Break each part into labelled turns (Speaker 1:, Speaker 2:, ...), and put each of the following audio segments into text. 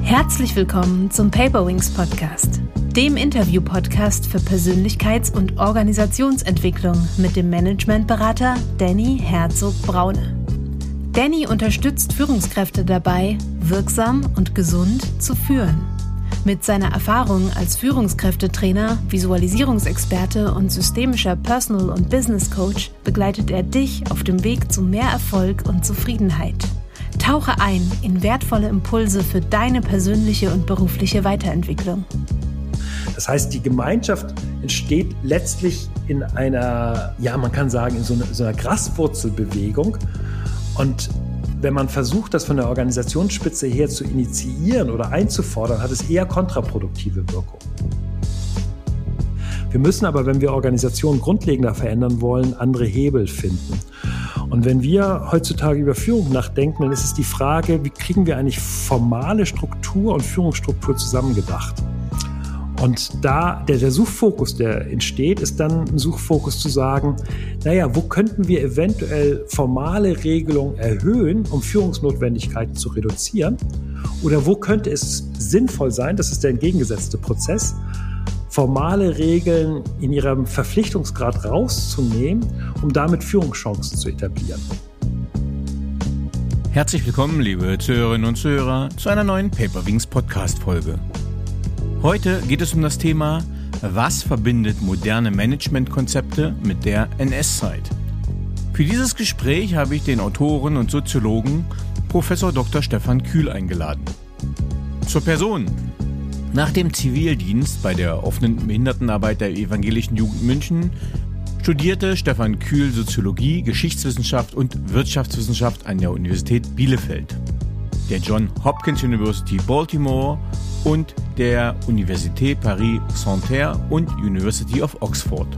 Speaker 1: Herzlich willkommen zum Paperwings Podcast, dem Interview-Podcast für Persönlichkeits- und Organisationsentwicklung mit dem Managementberater Danny Herzog-Braune. Danny unterstützt Führungskräfte dabei, wirksam und gesund zu führen. Mit seiner Erfahrung als Führungskräftetrainer, Visualisierungsexperte und systemischer Personal- und Business Coach begleitet er dich auf dem Weg zu mehr Erfolg und Zufriedenheit. Tauche ein in wertvolle Impulse für deine persönliche und berufliche Weiterentwicklung.
Speaker 2: Das heißt, die Gemeinschaft entsteht letztlich in einer, man kann sagen, in so einer Graswurzelbewegung. Und wenn man versucht, das von der Organisationsspitze her zu initiieren oder einzufordern, hat es eher kontraproduktive Wirkung. Wir müssen aber, wenn wir Organisationen grundlegender verändern wollen, andere Hebel finden. Und wenn wir heutzutage über Führung nachdenken, dann ist es die Frage, wie kriegen wir eigentlich formale Struktur und Führungsstruktur zusammengedacht? Und da der Suchfokus, der entsteht, ist dann ein Suchfokus zu sagen, wo könnten wir eventuell formale Regelungen erhöhen, um Führungsnotwendigkeiten zu reduzieren? Oder wo könnte es sinnvoll sein, das ist der entgegengesetzte Prozess, formale Regeln in ihrem Verpflichtungsgrad rauszunehmen, um damit Führungschancen zu etablieren.
Speaker 3: Herzlich willkommen, liebe Zuhörerinnen und Zuhörer, zu einer neuen Paperwings Podcast-Folge. Heute geht es um das Thema, was verbindet moderne Managementkonzepte mit der NS-Zeit? Für dieses Gespräch habe ich den Autoren und Soziologen Professor Dr. Stefan Kühl eingeladen. Zur Person. Nach dem Zivildienst bei der offenen Behindertenarbeit der Evangelischen Jugend München studierte Stefan Kühl Soziologie, Geschichtswissenschaft und Wirtschaftswissenschaft an der Universität Bielefeld, der Johns Hopkins University Baltimore und der Université Paris-Santerre und University of Oxford.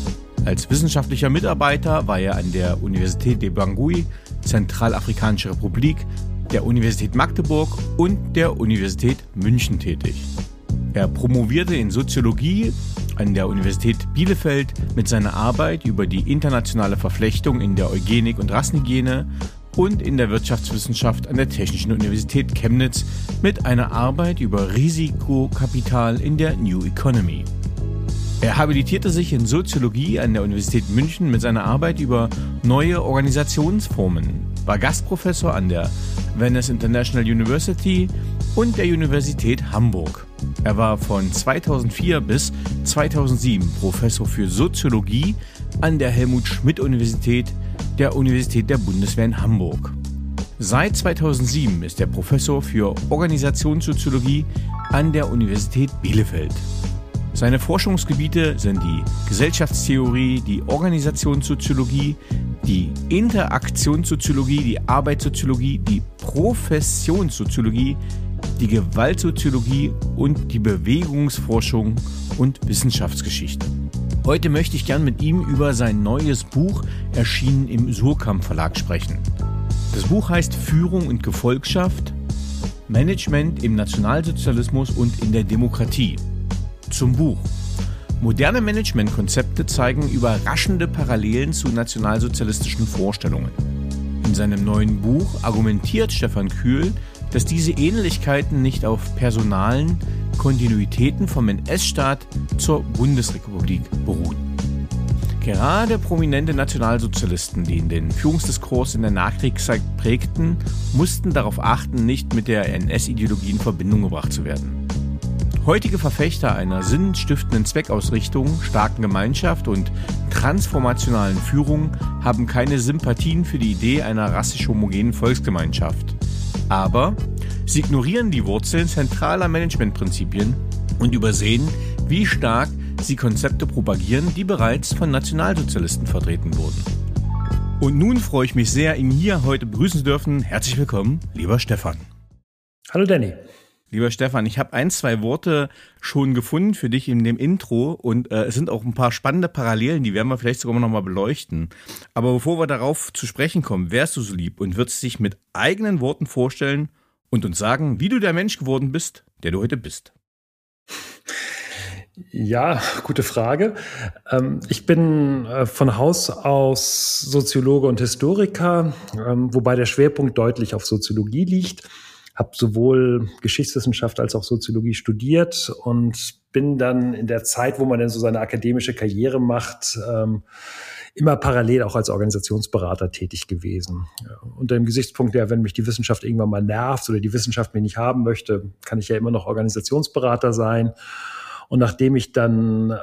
Speaker 3: Als wissenschaftlicher Mitarbeiter war er an der Université de Bangui, Zentralafrikanische Republik, der Universität Magdeburg und der Universität München tätig. Er promovierte in Soziologie an der Universität Bielefeld mit seiner Arbeit über die internationale Verflechtung in der Eugenik und Rassenhygiene und in der Wirtschaftswissenschaft an der Technischen Universität Chemnitz mit einer Arbeit über Risikokapital in der New Economy. Er habilitierte sich in Soziologie an der Universität München mit seiner Arbeit über neue Organisationsformen, war Gastprofessor an der Venice International University und der Universität Hamburg. Er war von 2004 bis 2007 Professor für Soziologie an der Helmut-Schmidt-Universität der Universität der Bundeswehr in Hamburg. Seit 2007 ist er Professor für Organisationssoziologie an der Universität Bielefeld. Seine Forschungsgebiete sind die Gesellschaftstheorie, die Organisationssoziologie, die Interaktionssoziologie, die Arbeitssoziologie, die Professionssoziologie, die Gewaltsoziologie und die Bewegungsforschung und Wissenschaftsgeschichte. Heute möchte ich gern mit ihm über sein neues Buch, erschienen im Suhrkamp Verlag, sprechen. Das Buch heißt Führung und Gefolgschaft, Management im Nationalsozialismus und in der Demokratie. Zum Buch. Moderne Managementkonzepte zeigen überraschende Parallelen zu nationalsozialistischen Vorstellungen. In seinem neuen Buch argumentiert Stefan Kühl, dass diese Ähnlichkeiten nicht auf personalen Kontinuitäten vom NS-Staat zur Bundesrepublik beruhen. Gerade prominente Nationalsozialisten, die den Führungsdiskurs in der Nachkriegszeit prägten, mussten darauf achten, nicht mit der NS-Ideologie in Verbindung gebracht zu werden. Heutige Verfechter einer sinnstiftenden Zweckausrichtung, starken Gemeinschaft und transformationalen Führung haben keine Sympathien für die Idee einer rassisch homogenen Volksgemeinschaft. Aber sie ignorieren die Wurzeln zentraler Managementprinzipien und übersehen, wie stark sie Konzepte propagieren, die bereits von Nationalsozialisten vertreten wurden. Und nun freue ich mich sehr, ihn hier heute begrüßen zu dürfen. Herzlich willkommen, lieber Stefan.
Speaker 2: Hallo Danny.
Speaker 3: Lieber Stefan, ich habe 1-2 Worte schon gefunden für dich in dem Intro und es sind auch ein paar spannende Parallelen, die werden wir vielleicht sogar noch mal beleuchten. Aber bevor wir darauf zu sprechen kommen, wärst du so lieb und würdest dich mit eigenen Worten vorstellen und uns sagen, wie du der Mensch geworden bist, der du heute bist.
Speaker 2: Ja, gute Frage. Ich bin von Haus aus Soziologe und Historiker, wobei der Schwerpunkt deutlich auf Soziologie liegt. habe sowohl Geschichtswissenschaft als auch Soziologie studiert und bin dann in der Zeit, wo man dann so seine akademische Karriere macht, immer parallel auch als Organisationsberater tätig gewesen. Ja, unter dem Gesichtspunkt, ja, wenn mich die Wissenschaft irgendwann mal nervt oder die Wissenschaft mich nicht haben möchte, kann ich ja immer noch Organisationsberater sein. Und nachdem ich dann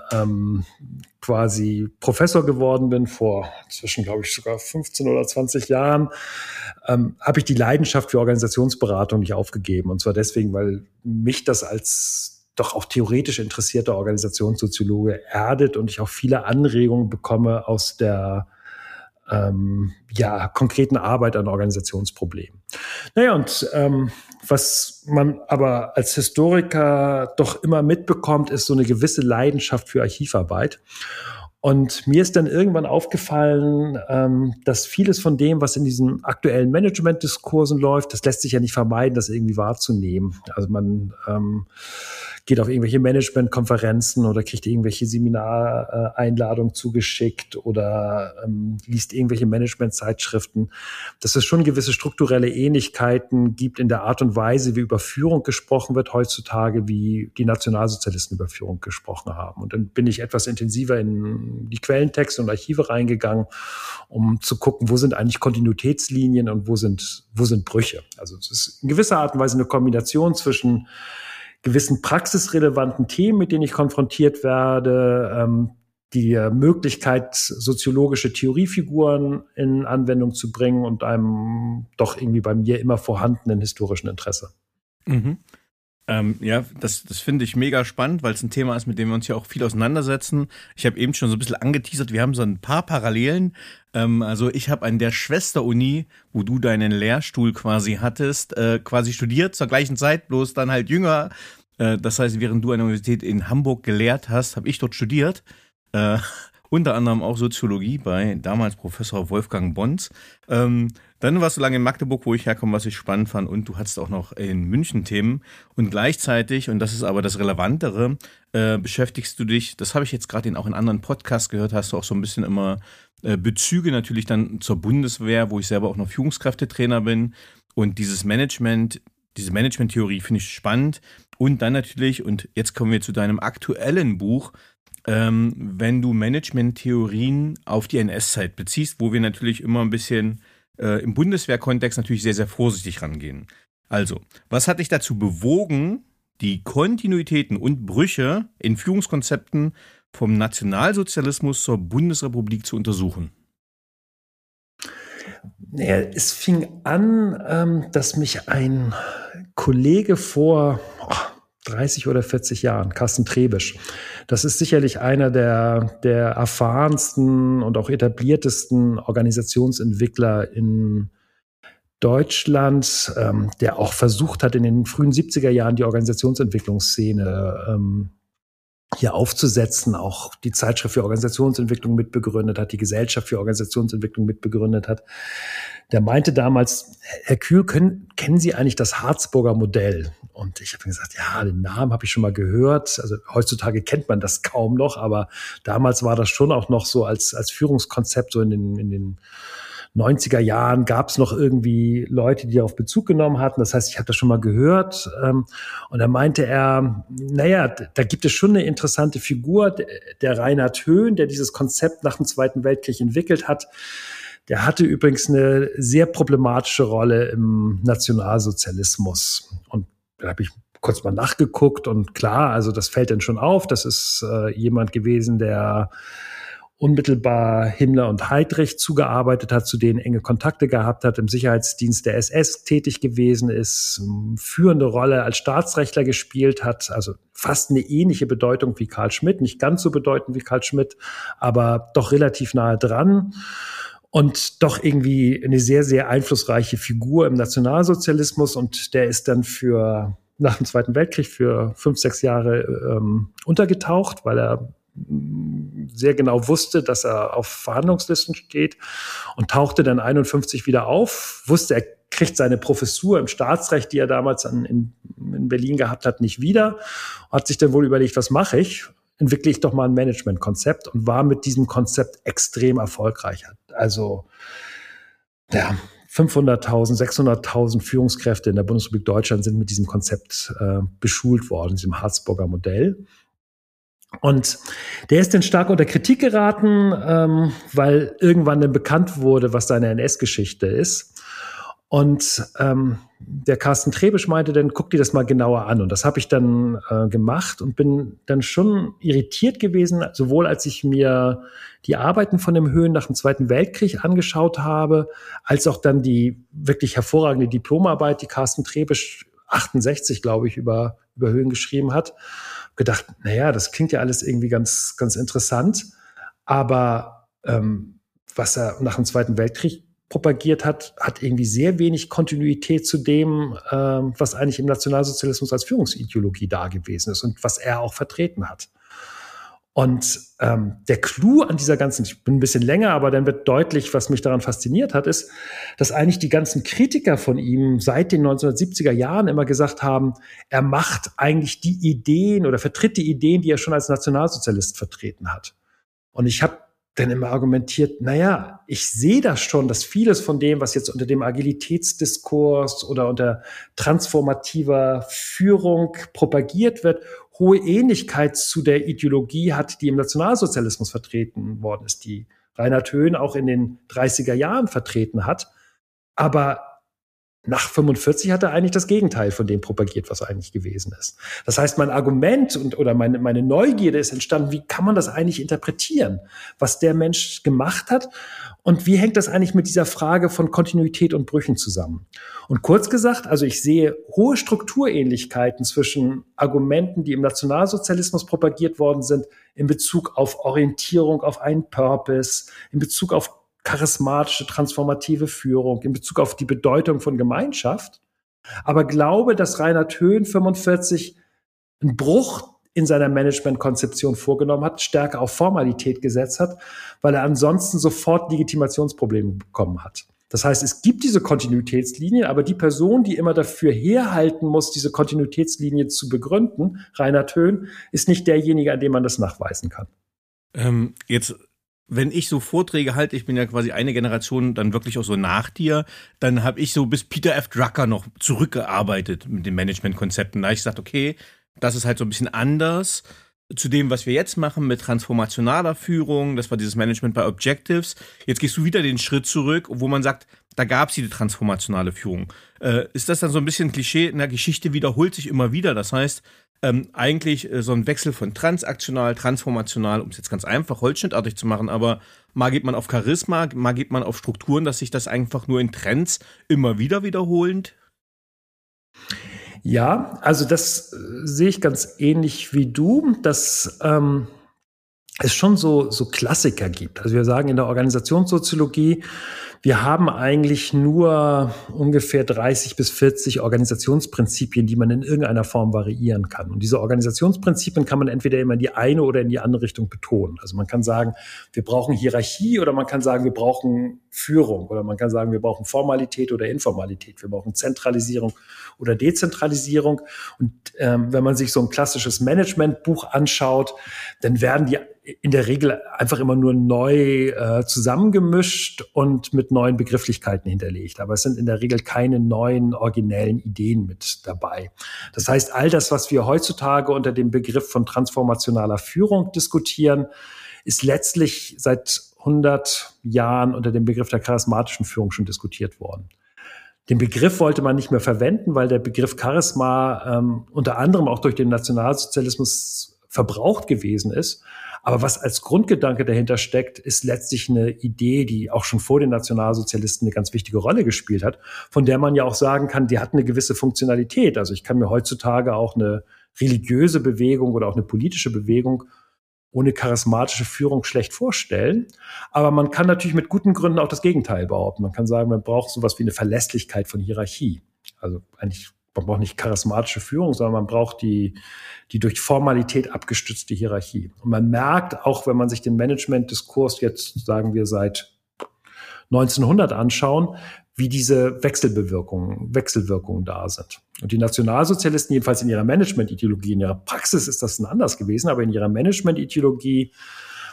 Speaker 2: quasi Professor geworden bin, vor inzwischen, glaube ich, sogar 15 oder 20 Jahren, habe ich die Leidenschaft für Organisationsberatung nicht aufgegeben. Und zwar deswegen, weil mich das als doch auch theoretisch interessierter Organisationssoziologe erdet und ich auch viele Anregungen bekomme aus der konkreten Arbeit an Organisationsproblemen. Naja, und was man aber als Historiker doch immer mitbekommt, ist so eine gewisse Leidenschaft für Archivarbeit. Und mir ist dann irgendwann aufgefallen, dass vieles von dem, was in diesen aktuellen Management-Diskursen läuft, das lässt sich ja nicht vermeiden, das irgendwie wahrzunehmen. Also man geht auf irgendwelche Management-Konferenzen oder kriegt irgendwelche Seminareinladungen zugeschickt oder liest irgendwelche Management-Zeitschriften, dass es schon gewisse strukturelle Ähnlichkeiten gibt in der Art und Weise, wie über Führung gesprochen wird heutzutage, wie die Nationalsozialisten über Führung gesprochen haben. Und dann bin ich etwas intensiver in die Quellentexte und Archive reingegangen, um zu gucken, wo sind eigentlich Kontinuitätslinien und wo sind Brüche. Also es ist in gewisser Art und Weise eine Kombination zwischen gewissen praxisrelevanten Themen, mit denen ich konfrontiert werde, die Möglichkeit, soziologische Theoriefiguren in Anwendung zu bringen und einem doch irgendwie bei mir immer vorhandenen historischen Interesse.
Speaker 3: Mhm. Das finde ich mega spannend, weil es ein Thema ist, mit dem wir uns ja auch viel auseinandersetzen. Ich habe eben schon so ein bisschen angeteasert, wir haben so ein paar Parallelen. Also ich habe an der Schwesteruni, wo du deinen Lehrstuhl quasi hattest, quasi studiert zur gleichen Zeit, bloß dann halt jünger. Das heißt, während du an der Universität in Hamburg gelehrt hast, habe ich dort studiert. Unter anderem auch Soziologie bei damals Professor Wolfgang Bons. Dann warst du lange in Magdeburg, wo ich herkomme, was ich spannend fand. Und du hattest auch noch in München Themen. Und gleichzeitig, und das ist aber das Relevantere, beschäftigst du dich, das habe ich jetzt gerade auch in anderen Podcasts gehört, hast du auch so ein bisschen immer Bezüge natürlich dann zur Bundeswehr, wo ich selber auch noch Führungskräftetrainer bin. Und diese Management-Theorie finde ich spannend. Und dann natürlich, und jetzt kommen wir zu deinem aktuellen Buch, wenn du Management-Theorien auf die NS-Zeit beziehst, wo wir natürlich immer ein bisschen im Bundeswehr-Kontext natürlich sehr, sehr vorsichtig rangehen. Also, was hat dich dazu bewogen, die Kontinuitäten und Brüche in Führungskonzepten vom Nationalsozialismus zur Bundesrepublik zu untersuchen?
Speaker 2: Naja, es fing an, dass mich ein Kollege vor 30 oder 40 Jahren, Carsten Trebisch, das ist sicherlich einer der erfahrensten und auch etabliertesten Organisationsentwickler in Deutschland, der auch versucht hat, in den frühen 70er Jahren die Organisationsentwicklungsszene hier aufzusetzen, auch die Zeitschrift für Organisationsentwicklung mitbegründet hat, die Gesellschaft für Organisationsentwicklung mitbegründet hat. Der meinte damals, Herr Kühl, kennen Sie eigentlich das Harzburger Modell? Und ich habe gesagt, ja, den Namen habe ich schon mal gehört. Also heutzutage kennt man das kaum noch, aber damals war das schon auch noch so als Führungskonzept so in den 90er Jahren gab es noch irgendwie Leute, die darauf Bezug genommen hatten. Das heißt, ich habe das schon mal gehört. Und da meinte er, naja, da gibt es schon eine interessante Figur, der Reinhard Höhn, der dieses Konzept nach dem Zweiten Weltkrieg entwickelt hat. Der hatte übrigens eine sehr problematische Rolle im Nationalsozialismus. Und da habe ich kurz mal nachgeguckt und klar, also das fällt dann schon auf. Das ist jemand gewesen, der unmittelbar Himmler und Heydrich zugearbeitet hat, zu denen enge Kontakte gehabt hat, im Sicherheitsdienst der SS tätig gewesen ist, führende Rolle als Staatsrechtler gespielt hat, also fast eine ähnliche Bedeutung wie Carl Schmitt, nicht ganz so bedeutend wie Carl Schmitt, aber doch relativ nahe dran. Und doch irgendwie eine sehr, sehr einflussreiche Figur im Nationalsozialismus. Und der ist dann nach dem Zweiten Weltkrieg für 5-6 Jahre untergetaucht, weil er sehr genau wusste, dass er auf Verhandlungslisten steht und tauchte dann 51 wieder auf, wusste, er kriegt seine Professur im Staatsrecht, die er damals in Berlin gehabt hat, nicht wieder, hat sich dann wohl überlegt, was mache ich? Entwickle ich doch mal ein Managementkonzept und war mit diesem Konzept extrem erfolgreich. Also, ja, 500.000, 600.000 Führungskräfte in der Bundesrepublik Deutschland sind mit diesem Konzept beschult worden, diesem Harzburger Modell. Und der ist dann stark unter Kritik geraten, weil irgendwann dann bekannt wurde, was seine NS-Geschichte ist. Und der Carsten Trebisch meinte dann, guck dir das mal genauer an. Und das habe ich dann gemacht und bin dann schon irritiert gewesen, sowohl als ich mir die Arbeiten von dem Höhn nach dem Zweiten Weltkrieg angeschaut habe, als auch dann die wirklich hervorragende Diplomarbeit, die Carsten Trebisch 68, glaube ich, über Höhn geschrieben hat. Gedacht, naja, das klingt ja alles irgendwie ganz, ganz interessant. Aber was er nach dem Zweiten Weltkrieg propagiert hat, hat irgendwie sehr wenig Kontinuität zu dem, was eigentlich im Nationalsozialismus als Führungsideologie da gewesen ist und was er auch vertreten hat. Und der Clou an dieser ganzen, ich bin ein bisschen länger, aber dann wird deutlich, was mich daran fasziniert hat, ist, dass eigentlich die ganzen Kritiker von ihm seit den 1970er Jahren immer gesagt haben, er macht eigentlich die Ideen oder vertritt die Ideen, die er schon als Nationalsozialist vertreten hat. Und ich habe dann immer argumentiert, naja, ich sehe das schon, dass vieles von dem, was jetzt unter dem Agilitätsdiskurs oder unter transformativer Führung propagiert wird, hohe Ähnlichkeit zu der Ideologie hat, die im Nationalsozialismus vertreten worden ist, die Reinhard Höhn auch in den 30er Jahren vertreten hat. Aber nach 45 hat er eigentlich das Gegenteil von dem propagiert, was eigentlich gewesen ist. Das heißt, mein Argument oder meine Neugierde ist entstanden, wie kann man das eigentlich interpretieren, was der Mensch gemacht hat und wie hängt das eigentlich mit dieser Frage von Kontinuität und Brüchen zusammen? Und kurz gesagt, also ich sehe hohe Strukturähnlichkeiten zwischen Argumenten, die im Nationalsozialismus propagiert worden sind, in Bezug auf Orientierung auf einen Purpose, in Bezug auf charismatische, transformative Führung, in Bezug auf die Bedeutung von Gemeinschaft. Aber glaube, dass Reinhard Höhn 45 einen Bruch in seiner Managementkonzeption vorgenommen hat, stärker auf Formalität gesetzt hat, weil er ansonsten sofort Legitimationsprobleme bekommen hat. Das heißt, es gibt diese Kontinuitätslinien, aber die Person, die immer dafür herhalten muss, diese Kontinuitätslinie zu begründen, Reinhard Höhn, ist nicht derjenige, an dem man das nachweisen kann.
Speaker 3: Wenn ich so Vorträge halte, ich bin ja quasi eine Generation dann wirklich auch so nach dir, dann habe ich so bis Peter F. Drucker noch zurückgearbeitet mit den Managementkonzepten. Da habe ich gesagt, okay, das ist halt so ein bisschen anders zu dem, was wir jetzt machen mit transformationaler Führung. Das war dieses Management by Objectives. Jetzt gehst du wieder den Schritt zurück, wo man sagt, da gab es die transformationale Führung. Ist das dann so ein bisschen Klischee? In der Geschichte wiederholt sich immer wieder. Das heißt, eigentlich so ein Wechsel von transaktional, transformational, um es jetzt ganz einfach holzschnittartig zu machen, aber mal geht man auf Charisma, mal geht man auf Strukturen, dass sich das einfach nur in Trends immer wieder wiederholend?
Speaker 2: Ja, also das sehe ich ganz ähnlich wie du, dass es schon so Klassiker gibt. Also wir sagen in der Organisationssoziologie, wir haben eigentlich nur ungefähr 30 bis 40 Organisationsprinzipien, die man in irgendeiner Form variieren kann. Und diese Organisationsprinzipien kann man entweder immer in die eine oder in die andere Richtung betonen. Also man kann sagen, wir brauchen Hierarchie oder man kann sagen, wir brauchen Führung oder man kann sagen, wir brauchen Formalität oder Informalität. Wir brauchen Zentralisierung oder Dezentralisierung. Und wenn man sich so ein klassisches Managementbuch anschaut, dann werden die in der Regel einfach immer nur neu zusammengemischt und mit neuen Begrifflichkeiten hinterlegt. Aber es sind in der Regel keine neuen, originellen Ideen mit dabei. Das heißt, all das, was wir heutzutage unter dem Begriff von transformationaler Führung diskutieren, ist letztlich seit 100 Jahren unter dem Begriff der charismatischen Führung schon diskutiert worden. Den Begriff wollte man nicht mehr verwenden, weil der Begriff Charisma unter anderem auch durch den Nationalsozialismus verbraucht gewesen ist. Aber was als Grundgedanke dahinter steckt, ist letztlich eine Idee, die auch schon vor den Nationalsozialisten eine ganz wichtige Rolle gespielt hat, von der man ja auch sagen kann, die hat eine gewisse Funktionalität. Also ich kann mir heutzutage auch eine religiöse Bewegung oder auch eine politische Bewegung ohne charismatische Führung schlecht vorstellen. Aber man kann natürlich mit guten Gründen auch das Gegenteil behaupten. Man kann sagen, man braucht sowas wie eine Verlässlichkeit von Hierarchie. Also eigentlich, man braucht nicht charismatische Führung, sondern man braucht die durch Formalität abgestützte Hierarchie. Und man merkt, auch wenn man sich den Management-Diskurs jetzt, sagen wir, seit 1900 anschauen, wie diese Wechselwirkungen da sind. Und die Nationalsozialisten, jedenfalls in ihrer Management-Ideologie, in ihrer Praxis ist das anders gewesen, aber in ihrer Management-Ideologie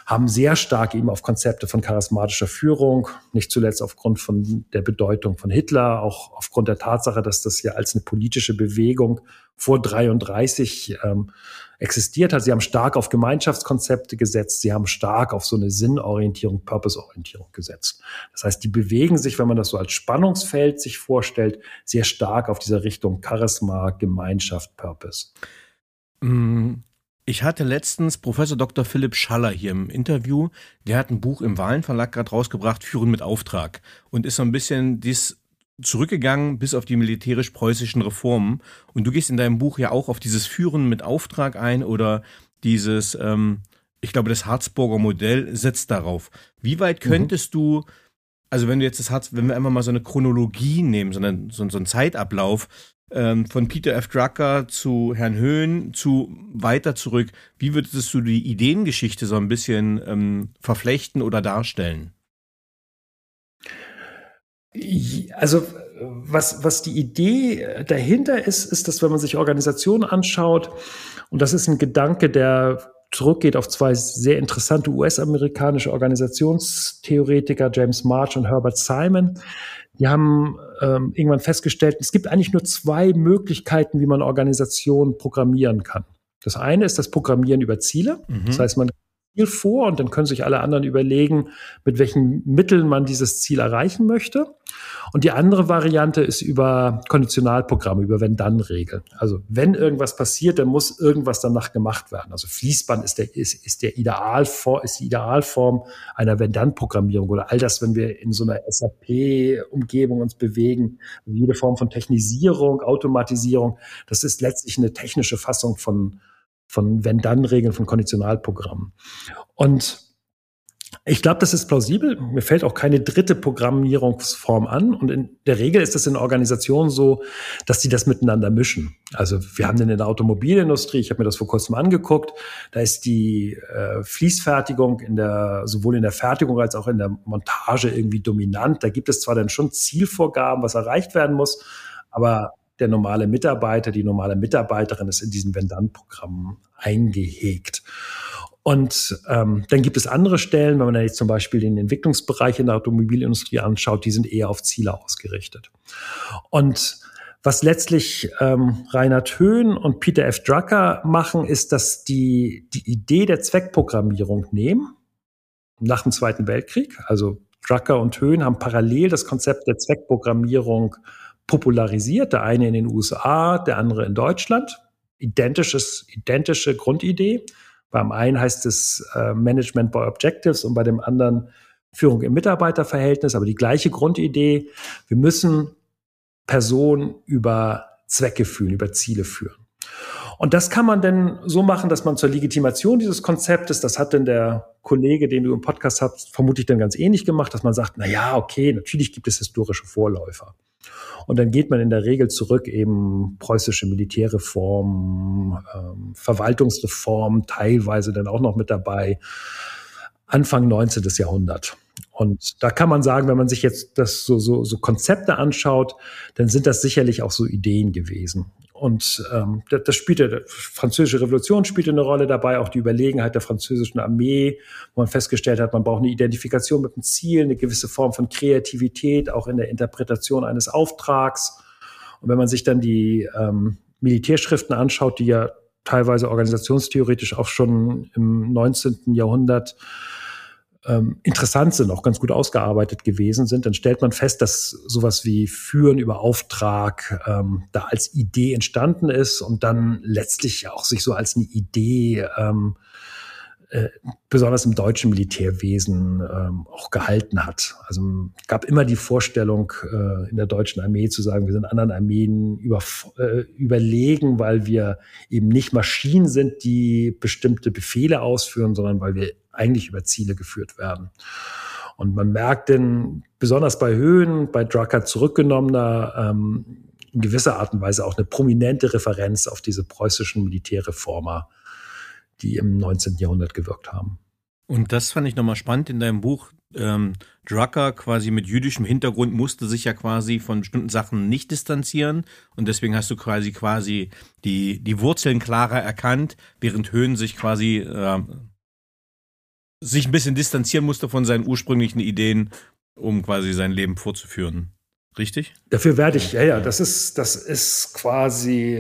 Speaker 2: haben sehr stark eben auf Konzepte von charismatischer Führung, nicht zuletzt aufgrund von der Bedeutung von Hitler, auch aufgrund der Tatsache, dass das ja als eine politische Bewegung vor 1933 existiert hat. Sie haben stark auf Gemeinschaftskonzepte gesetzt. Sie haben stark auf so eine Sinnorientierung, Purpose-Orientierung gesetzt. Das heißt, die bewegen sich, wenn man das so als Spannungsfeld sich vorstellt, sehr stark auf dieser Richtung Charisma, Gemeinschaft, Purpose.
Speaker 3: Ich hatte letztens Professor Dr. Philipp Schaller hier im Interview. Der hat ein Buch im Wahlen-Verlag gerade rausgebracht, Führen mit Auftrag. Und ist so ein bisschen zurückgegangen bis auf die militärisch-preußischen Reformen. Und du gehst in deinem Buch ja auch auf dieses Führen mit Auftrag ein oder dieses, ich glaube, das Harzburger Modell setzt darauf. Wie weit könntest du, also wenn du jetzt wenn wir einfach mal so eine Chronologie nehmen, so einen Zeitablauf von Peter F. Drucker zu Herrn Höhn zu weiter zurück, wie würdest du die Ideengeschichte so ein bisschen verflechten oder darstellen?
Speaker 2: Also was die Idee dahinter ist, dass wenn man sich Organisationen anschaut, und das ist ein Gedanke, der zurückgeht auf zwei sehr interessante US-amerikanische Organisationstheoretiker, James March und Herbert Simon, die haben irgendwann festgestellt, es gibt eigentlich nur zwei Möglichkeiten, wie man Organisationen programmieren kann. Das eine ist das Programmieren über Ziele. Das heißt, man Ziel vor und dann können sich alle anderen überlegen, mit welchen Mitteln man dieses Ziel erreichen möchte. Und die andere Variante ist über Konditionalprogramme, über Wenn-Dann-Regeln. Also wenn irgendwas passiert, dann muss irgendwas danach gemacht werden. Also Fließband ist die Idealform einer Wenn-Dann-Programmierung oder all das, wenn wir in so einer SAP-Umgebung uns bewegen, jede Form von Technisierung, Automatisierung, das ist letztlich eine technische Fassung von Wenn-Dann-Regeln, von Konditionalprogrammen. Und ich glaube, das ist plausibel. Mir fällt auch keine dritte Programmierungsform an. Und in der Regel ist es in Organisationen so, dass die das miteinander mischen. Also wir haben in der Automobilindustrie, ich habe mir das vor kurzem angeguckt, da ist die Fließfertigung sowohl in der Fertigung als auch in der Montage irgendwie dominant. Da gibt es zwar dann schon Zielvorgaben, was erreicht werden muss, aber der normale Mitarbeiter, die normale Mitarbeiterin ist in diesen Wenn-Dann-Programmen eingehegt. Und dann gibt es andere Stellen, wenn man jetzt zum Beispiel den Entwicklungsbereich in der Automobilindustrie anschaut, die sind eher auf Ziele ausgerichtet. Und was letztlich Reinhard Höhn und Peter F. Drucker machen, ist, dass die Idee der Zweckprogrammierung nehmen, nach dem Zweiten Weltkrieg. Also Drucker und Höhn haben parallel das Konzept der Zweckprogrammierung popularisiert, der eine in den USA, der andere in Deutschland. Identische Grundidee. Beim einen heißt es Management by Objectives und bei dem anderen Führung im Mitarbeiterverhältnis, aber die gleiche Grundidee. Wir müssen Personen über Zwecke führen, über Ziele führen. Und das kann man denn so machen, dass man zur Legitimation dieses Konzeptes, das hat denn der Kollege, den du im Podcast hast, vermutlich dann ganz ähnlich gemacht, dass man sagt, na ja, okay, natürlich gibt es historische Vorläufer. Und dann geht man in der Regel zurück, eben preußische Militärreform, Verwaltungsreform, teilweise dann auch noch mit dabei, Anfang 19. Jahrhundert. Und da kann man sagen, wenn man sich jetzt das so Konzepte anschaut, dann sind das sicherlich auch so Ideen gewesen. Und die Französische Revolution spielte eine Rolle dabei, auch die Überlegenheit der französischen Armee, wo man festgestellt hat, man braucht eine Identifikation mit dem Ziel, eine gewisse Form von Kreativität, auch in der Interpretation eines Auftrags. Und wenn man sich dann die Militärschriften anschaut, die ja teilweise organisationstheoretisch auch schon im 19. Jahrhundert interessant sind, auch ganz gut ausgearbeitet gewesen sind, dann stellt man fest, dass sowas wie Führen über Auftrag da als Idee entstanden ist und dann letztlich auch sich so als eine Idee besonders im deutschen Militärwesen auch gehalten hat. Also es gab immer die Vorstellung in der deutschen Armee zu sagen, wir sind anderen Armeen überlegen, weil wir eben nicht Maschinen sind, die bestimmte Befehle ausführen, sondern weil wir eigentlich über Ziele geführt werden. Und man merkt denn, besonders bei Höhn, bei Drucker zurückgenommener, in gewisser Art und Weise auch eine prominente Referenz auf diese preußischen Militärreformer, die im 19. Jahrhundert gewirkt haben.
Speaker 3: Und das fand ich nochmal spannend in deinem Buch. Drucker quasi mit jüdischem Hintergrund musste sich ja quasi von bestimmten Sachen nicht distanzieren und deswegen hast du quasi die Wurzeln klarer erkannt, während Höhn sich quasi sich ein bisschen distanzieren musste von seinen ursprünglichen Ideen, um quasi sein Leben fortzuführen. Richtig?
Speaker 2: Dafür werde ich, das ist quasi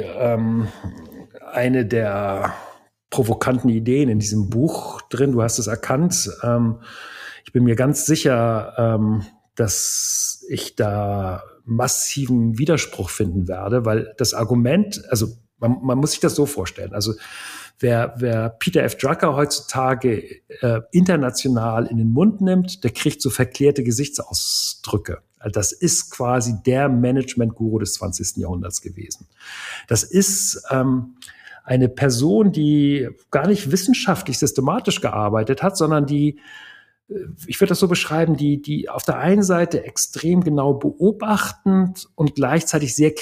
Speaker 2: eine der provokanten Ideen in diesem Buch drin. Du hast es erkannt. Ich bin mir ganz sicher, dass ich da massiven Widerspruch finden werde, weil das Argument, also man muss sich das so vorstellen, also wer Peter F. Drucker heutzutage international in den Mund nimmt, der kriegt so verklärte Gesichtsausdrücke. Das ist quasi der Management-Guru des 20. Jahrhunderts gewesen. Das ist eine Person, die gar nicht wissenschaftlich systematisch gearbeitet hat, sondern die, ich würde das so beschreiben, die auf der einen Seite extrem genau beobachtend und gleichzeitig sehr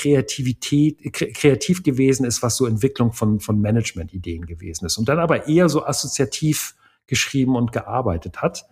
Speaker 2: kreativ gewesen ist, was so Entwicklung von Management-Ideen gewesen ist. Und dann aber eher so assoziativ geschrieben und gearbeitet hat.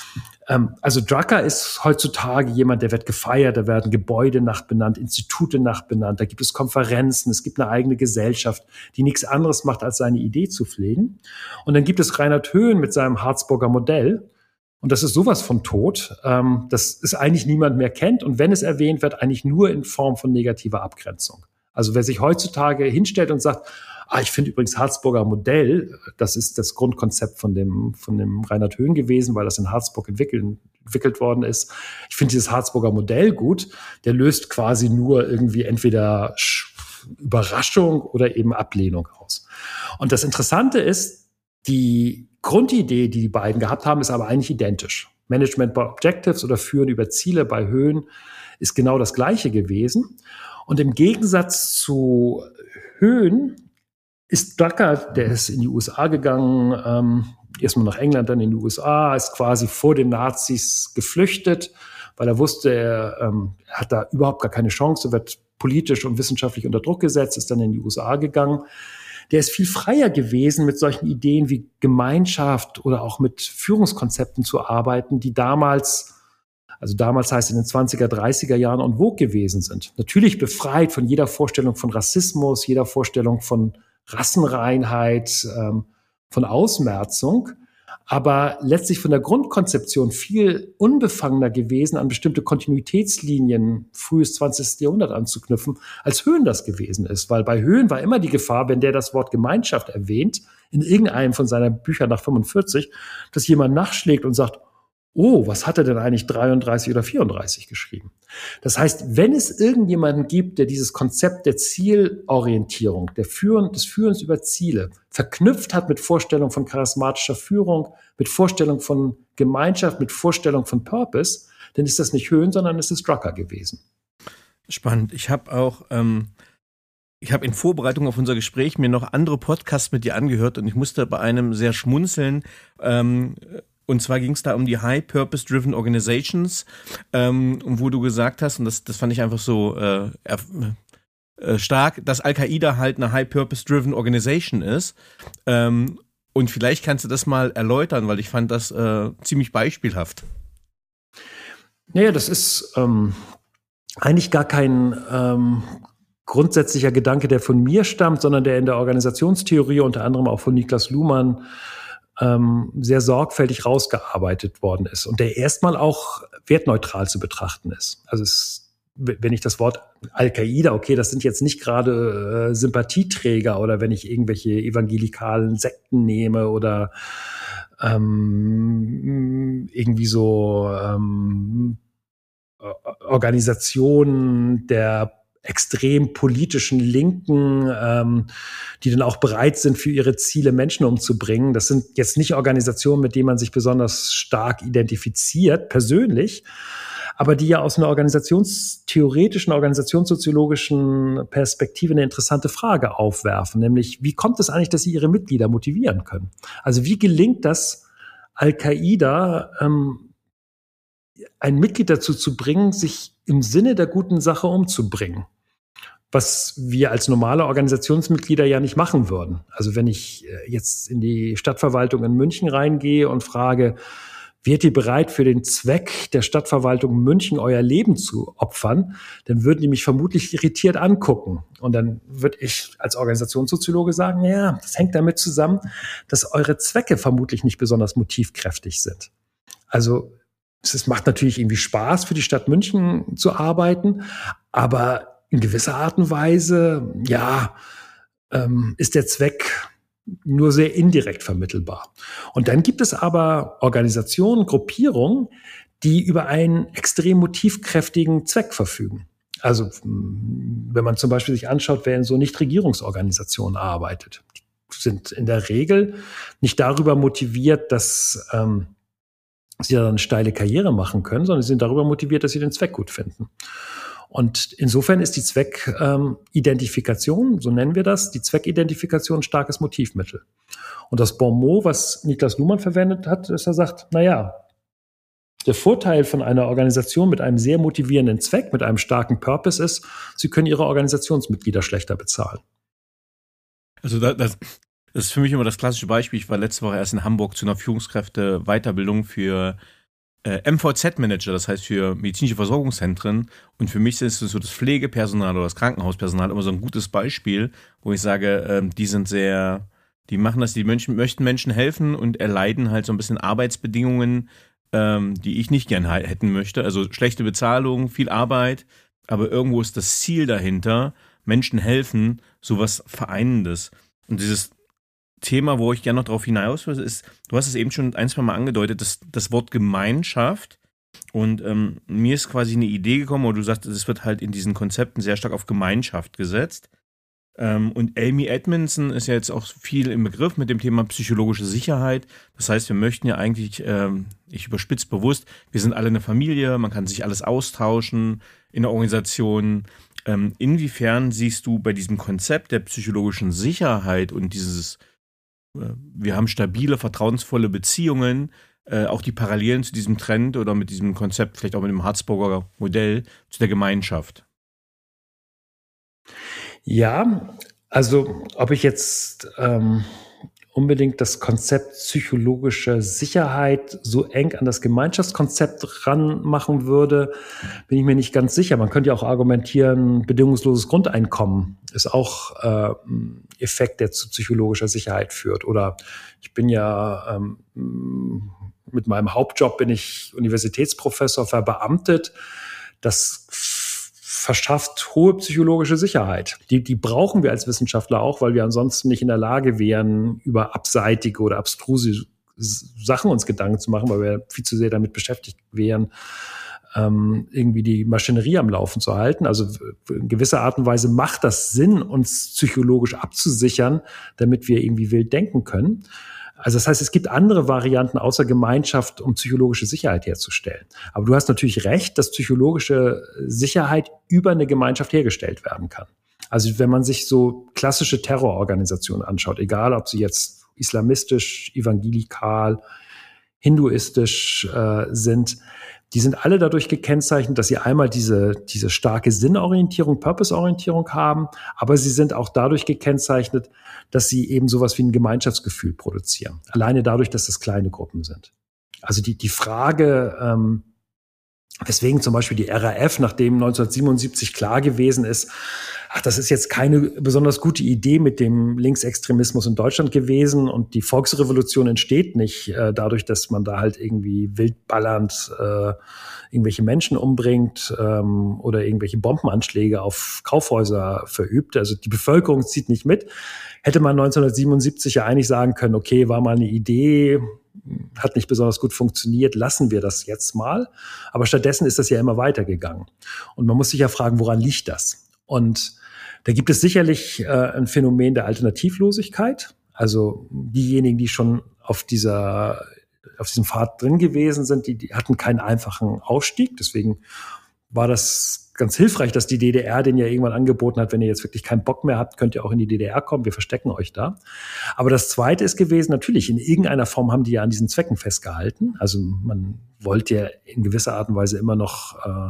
Speaker 2: Also Drucker ist heutzutage jemand, der wird gefeiert, da werden Gebäude nachbenannt, Institute nachbenannt, da gibt es Konferenzen, es gibt eine eigene Gesellschaft, die nichts anderes macht, als seine Idee zu pflegen. Und dann gibt es Reinhard Höhn mit seinem Harzburger Modell. Und das ist sowas von tot, dass es eigentlich niemand mehr kennt. Und wenn es erwähnt wird, eigentlich nur in Form von negativer Abgrenzung. Also wer sich heutzutage hinstellt und sagt, ich finde übrigens Harzburger Modell, das ist das Grundkonzept von dem Reinhard Höhn gewesen, weil das in Harzburg entwickelt worden ist. Ich finde dieses Harzburger Modell gut. Der löst quasi nur irgendwie entweder Überraschung oder eben Ablehnung aus. Und das Interessante ist, die Grundidee, die beiden gehabt haben, ist aber eigentlich identisch. Management by Objectives oder Führen über Ziele bei Höhn ist genau das Gleiche gewesen. Und im Gegensatz zu Höhn ist Drucker, der ist in die USA gegangen, erstmal nach England, dann in die USA, ist quasi vor den Nazis geflüchtet, weil er wusste, er hat da überhaupt gar keine Chance, wird politisch und wissenschaftlich unter Druck gesetzt, ist dann in die USA gegangen. Der ist viel freier gewesen, mit solchen Ideen wie Gemeinschaft oder auch mit Führungskonzepten zu arbeiten, die damals heißt in den 20er, 30er Jahren en vogue gewesen sind. Natürlich befreit von jeder Vorstellung von Rassismus, jeder Vorstellung von Rassenreinheit, von Ausmerzung, aber letztlich von der Grundkonzeption viel unbefangener gewesen, an bestimmte Kontinuitätslinien frühes 20. Jahrhundert anzuknüpfen, als Höhn das gewesen ist. Weil bei Höhn war immer die Gefahr, wenn der das Wort Gemeinschaft erwähnt, in irgendeinem von seinen Büchern nach 45, dass jemand nachschlägt und sagt, was hat er denn eigentlich 33 oder 34 geschrieben? Das heißt, wenn es irgendjemanden gibt, der dieses Konzept der Zielorientierung, des Führens über Ziele verknüpft hat mit Vorstellung von charismatischer Führung, mit Vorstellung von Gemeinschaft, mit Vorstellung von Purpose, dann ist das nicht Höhn, sondern es ist Drucker gewesen.
Speaker 3: Spannend. Ich habe auch in Vorbereitung auf unser Gespräch mir noch andere Podcasts mit dir angehört und ich musste bei einem sehr schmunzeln. Und zwar ging es da um die High Purpose-Driven Organizations, wo du gesagt hast, und das fand ich einfach so stark, dass Al-Qaida halt eine High Purpose-Driven Organization ist. Und vielleicht kannst du das mal erläutern, weil ich fand das ziemlich beispielhaft.
Speaker 2: Naja, das ist eigentlich gar kein grundsätzlicher Gedanke, der von mir stammt, sondern der in der Organisationstheorie unter anderem auch von Niklas Luhmann sehr sorgfältig rausgearbeitet worden ist und der erstmal auch wertneutral zu betrachten ist. Also wenn ich das Wort Al-Qaida, okay, das sind jetzt nicht gerade Sympathieträger oder wenn ich irgendwelche evangelikalen Sekten nehme oder irgendwie so Organisationen der extrem politischen Linken, die dann auch bereit sind, für ihre Ziele Menschen umzubringen. Das sind jetzt nicht Organisationen, mit denen man sich besonders stark identifiziert, persönlich, aber die ja aus einer organisationstheoretischen, organisationssoziologischen Perspektive eine interessante Frage aufwerfen, nämlich wie kommt es eigentlich, dass sie ihre Mitglieder motivieren können? Also wie gelingt das, Al-Qaida ein Mitglied dazu zu bringen, sich im Sinne der guten Sache umzubringen, was wir als normale Organisationsmitglieder ja nicht machen würden. Also wenn ich jetzt in die Stadtverwaltung in München reingehe und frage, wärt ihr bereit, für den Zweck der Stadtverwaltung München euer Leben zu opfern, dann würden die mich vermutlich irritiert angucken. Und dann würde ich als Organisationssoziologe sagen, ja, das hängt damit zusammen, dass eure Zwecke vermutlich nicht besonders motivkräftig sind. Also es macht natürlich irgendwie Spaß, für die Stadt München zu arbeiten, aber in gewisser Art und Weise, ist der Zweck nur sehr indirekt vermittelbar. Und dann gibt es aber Organisationen, Gruppierungen, die über einen extrem motivkräftigen Zweck verfügen. Also wenn man zum Beispiel sich anschaut, wer in so Nichtregierungsorganisationen arbeitet, die sind in der Regel nicht darüber motiviert, dass sie dann eine steile Karriere machen können, sondern sie sind darüber motiviert, dass sie den Zweck gut finden. Und insofern ist die Zweckidentifikation, so nennen wir das, die Zweckidentifikation ein starkes Motivmittel. Und das Bon mot, was Niklas Luhmann verwendet hat, ist, er sagt, der Vorteil von einer Organisation mit einem sehr motivierenden Zweck, mit einem starken Purpose ist, sie können ihre Organisationsmitglieder schlechter bezahlen.
Speaker 3: Also das ist für mich immer das klassische Beispiel. Ich war letzte Woche erst in Hamburg zu einer Führungskräfte-Weiterbildung für MVZ-Manager, das heißt für medizinische Versorgungszentren. Und für mich ist es so das Pflegepersonal oder das Krankenhauspersonal immer so ein gutes Beispiel, wo ich sage, die machen das, die möchten Menschen helfen und erleiden halt so ein bisschen Arbeitsbedingungen, die ich nicht gern hätten möchte. Also schlechte Bezahlung, viel Arbeit, aber irgendwo ist das Ziel dahinter, Menschen helfen, sowas Vereinendes. Und dieses Thema, wo ich gerne noch drauf hinaus will, ist, du hast es eben schon ein, zwei Mal angedeutet, das Wort Gemeinschaft. Und mir ist quasi eine Idee gekommen, oder du sagst, es wird halt in diesen Konzepten sehr stark auf Gemeinschaft gesetzt. Und Amy Edmondson ist ja jetzt auch viel im Begriff mit dem Thema psychologische Sicherheit. Das heißt, wir möchten ja eigentlich, ich überspitze bewusst, wir sind alle eine Familie, man kann sich alles austauschen in der Organisation. Inwiefern siehst du bei diesem Konzept der psychologischen Sicherheit und wir haben stabile, vertrauensvolle Beziehungen, auch die Parallelen zu diesem Trend oder mit diesem Konzept, vielleicht auch mit dem Harzburger Modell, zu der Gemeinschaft?
Speaker 2: Ja, also ob ich jetzt unbedingt das Konzept psychologische Sicherheit so eng an das Gemeinschaftskonzept ranmachen würde, bin ich mir nicht ganz sicher. Man könnte ja auch argumentieren, bedingungsloses Grundeinkommen ist auch ein Effekt, der zu psychologischer Sicherheit führt. Oder ich bin ja mit meinem Hauptjob bin ich Universitätsprofessor verbeamtet. Das verschafft hohe psychologische Sicherheit. Die brauchen wir als Wissenschaftler auch, weil wir ansonsten nicht in der Lage wären, über abseitige oder abstruse Sachen uns Gedanken zu machen, weil wir viel zu sehr damit beschäftigt wären, irgendwie die Maschinerie am Laufen zu halten. Also in gewisser Art und Weise macht das Sinn, uns psychologisch abzusichern, damit wir irgendwie wild denken können. Also das heißt, es gibt andere Varianten außer Gemeinschaft, um psychologische Sicherheit herzustellen. Aber du hast natürlich recht, dass psychologische Sicherheit über eine Gemeinschaft hergestellt werden kann. Also wenn man sich so klassische Terrororganisationen anschaut, egal ob sie jetzt islamistisch, evangelikal, hinduistisch sind, die sind alle dadurch gekennzeichnet, dass sie einmal diese starke Sinnorientierung, Purpose-Orientierung haben, aber sie sind auch dadurch gekennzeichnet, dass sie eben sowas wie ein Gemeinschaftsgefühl produzieren. Alleine dadurch, dass das kleine Gruppen sind. Also die Frage, weswegen zum Beispiel die RAF, nachdem 1977 klar gewesen ist, das ist jetzt keine besonders gute Idee mit dem Linksextremismus in Deutschland gewesen und die Volksrevolution entsteht nicht dadurch, dass man da halt irgendwie wildballernd irgendwelche Menschen umbringt oder irgendwelche Bombenanschläge auf Kaufhäuser verübt. Also die Bevölkerung zieht nicht mit. Hätte man 1977 ja eigentlich sagen können, okay, war mal eine Idee, hat nicht besonders gut funktioniert, lassen wir das jetzt mal. Aber stattdessen ist das ja immer weitergegangen. Und man muss sich ja fragen, woran liegt das? Und da gibt es sicherlich ein Phänomen der Alternativlosigkeit. Also diejenigen, die schon auf diesem Pfad drin gewesen sind, die hatten keinen einfachen Ausstieg. Deswegen war das ganz hilfreich, dass die DDR den ja irgendwann angeboten hat, wenn ihr jetzt wirklich keinen Bock mehr habt, könnt ihr auch in die DDR kommen, wir verstecken euch da. Aber das Zweite ist gewesen, natürlich, in irgendeiner Form haben die ja an diesen Zwecken festgehalten. Also man wollte ja in gewisser Art und Weise immer noch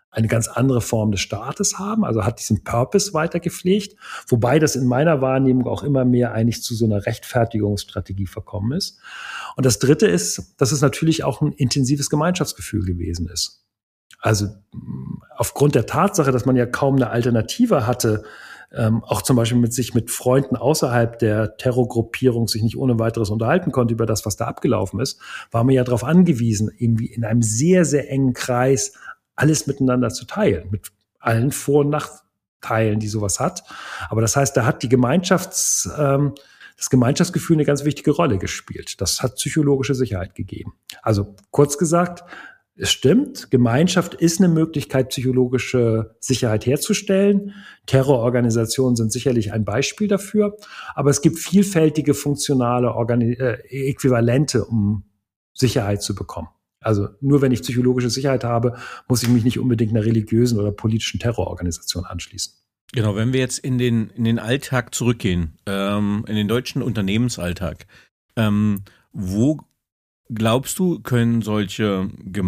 Speaker 2: eine ganz andere Form des Staates haben, also hat diesen Purpose weiter gepflegt, wobei das in meiner Wahrnehmung auch immer mehr eigentlich zu so einer Rechtfertigungsstrategie verkommen ist. Und das Dritte ist, dass es natürlich auch ein intensives Gemeinschaftsgefühl gewesen ist. Also aufgrund der Tatsache, dass man ja kaum eine Alternative hatte, auch zum Beispiel mit Freunden außerhalb der Terrorgruppierung sich nicht ohne weiteres unterhalten konnte über das, was da abgelaufen ist, war man ja darauf angewiesen, irgendwie in einem sehr, sehr engen Kreis alles miteinander zu teilen, mit allen Vor- und Nachteilen, die sowas hat. Aber das heißt, da hat das Gemeinschaftsgefühl eine ganz wichtige Rolle gespielt. Das hat psychologische Sicherheit gegeben. Also kurz gesagt, es stimmt, Gemeinschaft ist eine Möglichkeit, psychologische Sicherheit herzustellen. Terrororganisationen sind sicherlich ein Beispiel dafür. Aber es gibt vielfältige funktionale Äquivalente, um Sicherheit zu bekommen. Also nur wenn ich psychologische Sicherheit habe, muss ich mich nicht unbedingt einer religiösen oder politischen Terrororganisation anschließen.
Speaker 3: Genau, wenn wir jetzt in den Alltag zurückgehen, in den deutschen Unternehmensalltag, wo glaubst du, können solche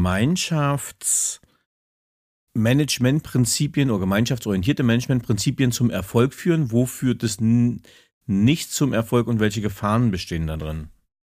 Speaker 3: Gemeinschaftsmanagementprinzipien oder gemeinschaftsorientierte Managementprinzipien zum Erfolg führen? Wo führt es nicht zum Erfolg und welche Gefahren bestehen da drin?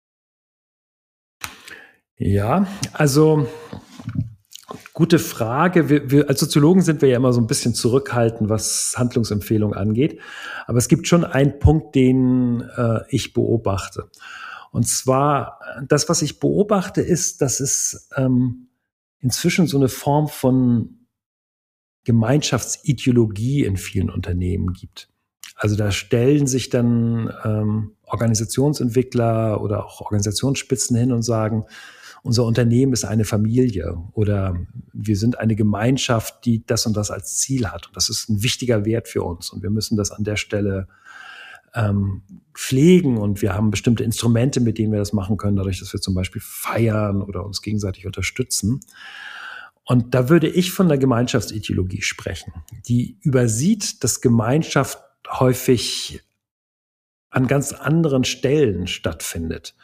Speaker 2: Ja, also gute Frage. Wir als Soziologen sind wir ja immer so ein bisschen zurückhaltend, was Handlungsempfehlungen angeht. Aber es gibt schon einen Punkt, den ich beobachte. Und zwar, das, was ich beobachte, ist, dass es inzwischen so eine Form von Gemeinschaftsideologie in vielen Unternehmen gibt. Also da stellen sich dann Organisationsentwickler oder auch Organisationsspitzen hin und sagen, unser Unternehmen ist eine Familie oder wir sind eine Gemeinschaft, die das und das als Ziel hat. Und das ist ein wichtiger Wert für uns und wir müssen das an der Stelle pflegen und wir haben bestimmte Instrumente, mit denen wir das machen können, dadurch, dass wir zum Beispiel feiern oder uns gegenseitig unterstützen. Und da würde ich von der Gemeinschaftsideologie sprechen, die übersieht, dass Gemeinschaft häufig an ganz anderen Stellen stattfindet.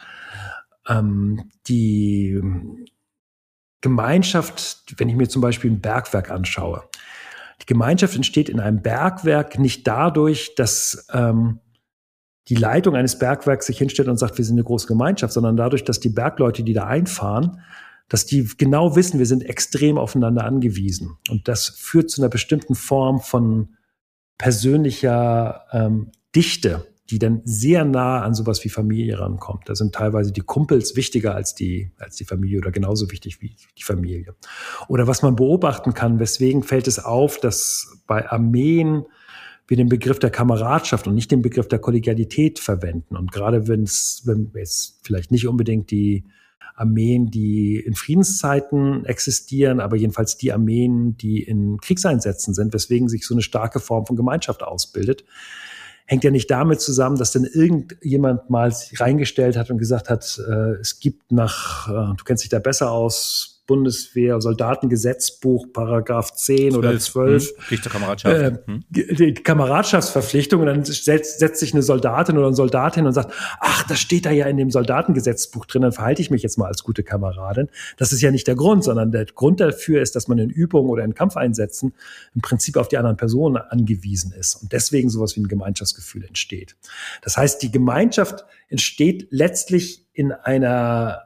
Speaker 2: Die Gemeinschaft, wenn ich mir zum Beispiel ein Bergwerk anschaue, die Gemeinschaft entsteht in einem Bergwerk nicht dadurch, dass die Leitung eines Bergwerks sich hinstellt und sagt, wir sind eine große Gemeinschaft, sondern dadurch, dass die Bergleute, die da einfahren, dass die genau wissen, wir sind extrem aufeinander angewiesen. Und das führt zu einer bestimmten Form von persönlicher Dichte, die dann sehr nah an sowas wie Familie rankommt. Da sind teilweise die Kumpels wichtiger als die Familie oder genauso wichtig wie die Familie. Oder was man beobachten kann, weswegen fällt es auf, dass bei Armeen wir den Begriff der Kameradschaft und nicht den Begriff der Kollegialität verwenden. Und gerade wenn jetzt vielleicht nicht unbedingt die Armeen, die in Friedenszeiten existieren, aber jedenfalls die Armeen, die in Kriegseinsätzen sind, weswegen sich so eine starke Form von Gemeinschaft ausbildet, hängt ja nicht damit zusammen, dass denn irgendjemand mal reingestellt hat und gesagt hat, es gibt du kennst dich da besser aus, Bundeswehr, Soldatengesetzbuch, Paragraph 10 oder 12.
Speaker 3: Pflicht zur Kameradschaft.
Speaker 2: Die Kameradschaftsverpflichtung und dann setzt sich eine Soldatin oder ein Soldat hin und sagt, ach, das steht da ja in dem Soldatengesetzbuch drin, dann verhalte ich mich jetzt mal als gute Kameradin. Das ist ja nicht der Grund, sondern der Grund dafür ist, dass man in Übungen oder in Kampfeinsätzen im Prinzip auf die anderen Personen angewiesen ist und deswegen sowas wie ein Gemeinschaftsgefühl entsteht. Das heißt, die Gemeinschaft entsteht letztlich in einer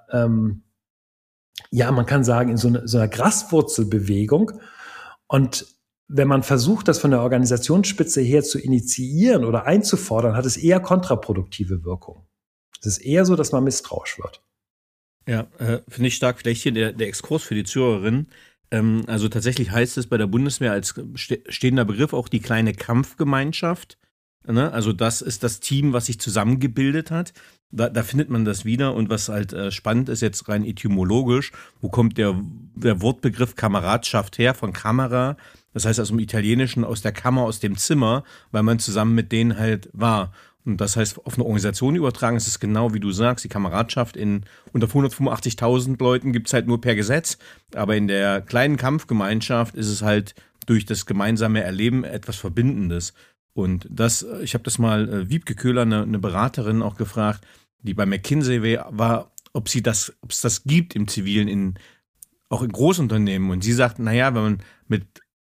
Speaker 2: man kann sagen, in so einer Graswurzelbewegung. Und wenn man versucht, das von der Organisationsspitze her zu initiieren oder einzufordern, hat es eher kontraproduktive Wirkung. Es ist eher so, dass man misstrauisch wird.
Speaker 3: Ja, finde ich stark. Vielleicht hier der Exkurs für die Zuhörerin. Also tatsächlich heißt es bei der Bundeswehr als stehender Begriff auch die kleine Kampfgemeinschaft. Also das ist das Team, was sich zusammengebildet hat. Da findet man das wieder. Und was halt spannend ist jetzt rein etymologisch, wo kommt der Wortbegriff Kameradschaft her? Von Kamera, das heißt also im Italienischen aus der Kammer, aus dem Zimmer, weil man zusammen mit denen halt war. Und das heißt, auf eine Organisation übertragen ist es genau wie du sagst, die Kameradschaft unter 185.000 Leuten gibt's halt nur per Gesetz. Aber in der kleinen Kampfgemeinschaft ist es halt durch das gemeinsame Erleben etwas Verbindendes. Und ich habe das mal Wiebke Köhler, eine Beraterin, auch gefragt, die bei McKinsey war, ob es das gibt im Zivilen, auch in Großunternehmen. Und sie sagt, naja, wenn man mit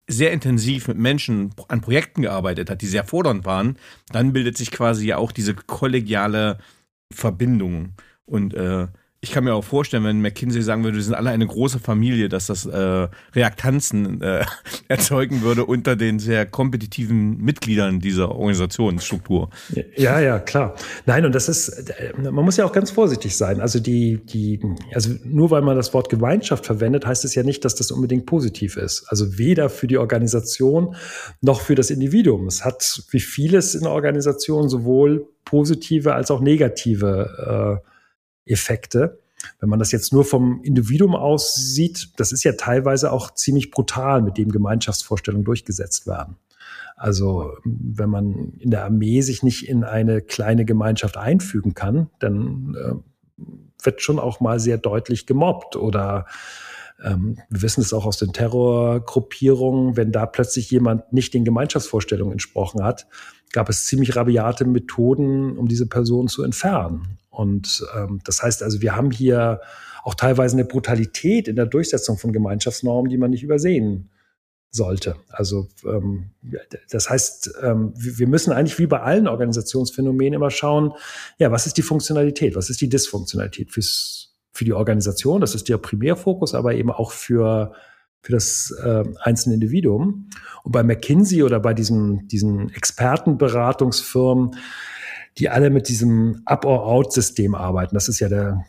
Speaker 3: sehr intensiv mit Menschen an Projekten gearbeitet hat, die sehr fordernd waren, dann bildet sich quasi ja auch diese kollegiale Verbindung. Und ich kann mir auch vorstellen, wenn McKinsey sagen würde, wir sind alle eine große Familie, dass das Reaktanzen erzeugen würde unter den sehr kompetitiven Mitgliedern dieser Organisationsstruktur.
Speaker 2: Ja, klar. Nein, und das ist, man muss ja auch ganz vorsichtig sein. Also also nur weil man das Wort Gemeinschaft verwendet, heißt es ja nicht, dass das unbedingt positiv ist. Also weder für die Organisation noch für das Individuum. Es hat wie vieles in der Organisation sowohl positive als auch negative Effekte. Wenn man das jetzt nur vom Individuum aus sieht, das ist ja teilweise auch ziemlich brutal, mit dem Gemeinschaftsvorstellungen durchgesetzt werden. Also wenn man in der Armee sich nicht in eine kleine Gemeinschaft einfügen kann, dann wird schon auch mal sehr deutlich gemobbt. Oder wir wissen es auch aus den Terrorgruppierungen, wenn da plötzlich jemand nicht den Gemeinschaftsvorstellungen entsprochen hat, gab es ziemlich rabiate Methoden, um diese Person zu entfernen. Und das heißt also, wir haben hier auch teilweise eine Brutalität in der Durchsetzung von Gemeinschaftsnormen, die man nicht übersehen sollte. Also das heißt, wir müssen eigentlich wie bei allen Organisationsphänomenen immer schauen, ja, was ist die Funktionalität, was ist die Dysfunktionalität für die Organisation, das ist der Primärfokus, aber eben auch für das einzelne Individuum. Und bei McKinsey oder bei diesen Expertenberatungsfirmen, die alle mit diesem Up-or-Out-System arbeiten. Das ist ja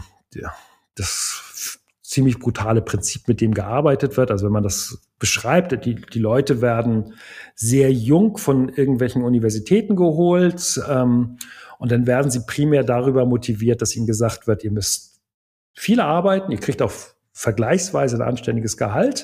Speaker 2: das ziemlich brutale Prinzip, mit dem gearbeitet wird. Also wenn man das beschreibt, die Leute werden sehr jung von irgendwelchen Universitäten geholt und dann werden sie primär darüber motiviert, dass ihnen gesagt wird, ihr müsst viel arbeiten, ihr kriegt auch vergleichsweise ein anständiges Gehalt,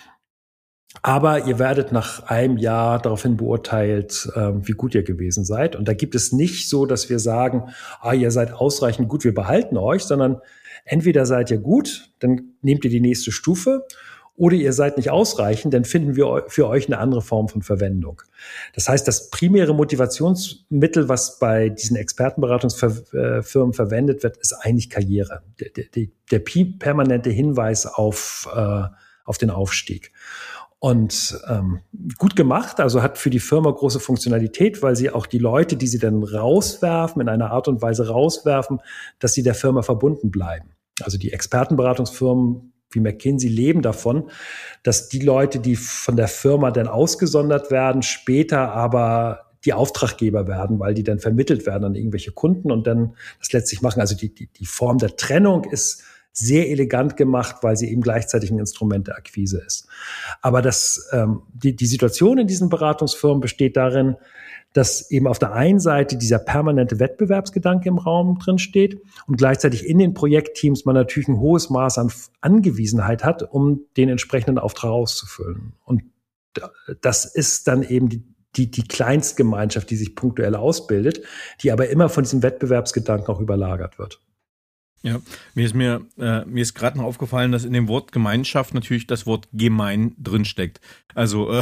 Speaker 2: aber ihr werdet nach einem Jahr daraufhin beurteilt, wie gut ihr gewesen seid. Und da gibt es nicht so, dass wir sagen, ihr seid ausreichend gut, wir behalten euch, sondern entweder seid ihr gut, dann nehmt ihr die nächste Stufe, oder ihr seid nicht ausreichend, dann finden wir für euch eine andere Form von Verwendung. Das heißt, das primäre Motivationsmittel, was bei diesen Expertenberatungsfirmen verwendet wird, ist eigentlich Karriere. Der permanente Hinweis auf den Aufstieg. Und gut gemacht, also hat für die Firma große Funktionalität, weil sie auch die Leute, die sie dann rauswerfen, in einer Art und Weise rauswerfen, dass sie der Firma verbunden bleiben. Also die Expertenberatungsfirmen wie McKinsey leben davon, dass die Leute, die von der Firma dann ausgesondert werden, später aber die Auftraggeber werden, weil die dann vermittelt werden an irgendwelche Kunden und dann das letztlich machen. Also die Form der Trennung ist sehr elegant gemacht, weil sie eben gleichzeitig ein Instrument der Akquise ist. Aber die Situation in diesen Beratungsfirmen besteht darin, dass eben auf der einen Seite dieser permanente Wettbewerbsgedanke im Raum drin steht und gleichzeitig in den Projektteams man natürlich ein hohes Maß an Angewiesenheit hat, um den entsprechenden Auftrag auszufüllen. Und das ist dann eben die Kleinstgemeinschaft, die sich punktuell ausbildet, die aber immer von diesem Wettbewerbsgedanken auch überlagert wird.
Speaker 3: Ja, mir ist gerade noch aufgefallen, dass in dem Wort Gemeinschaft natürlich das Wort gemein drinsteckt. Also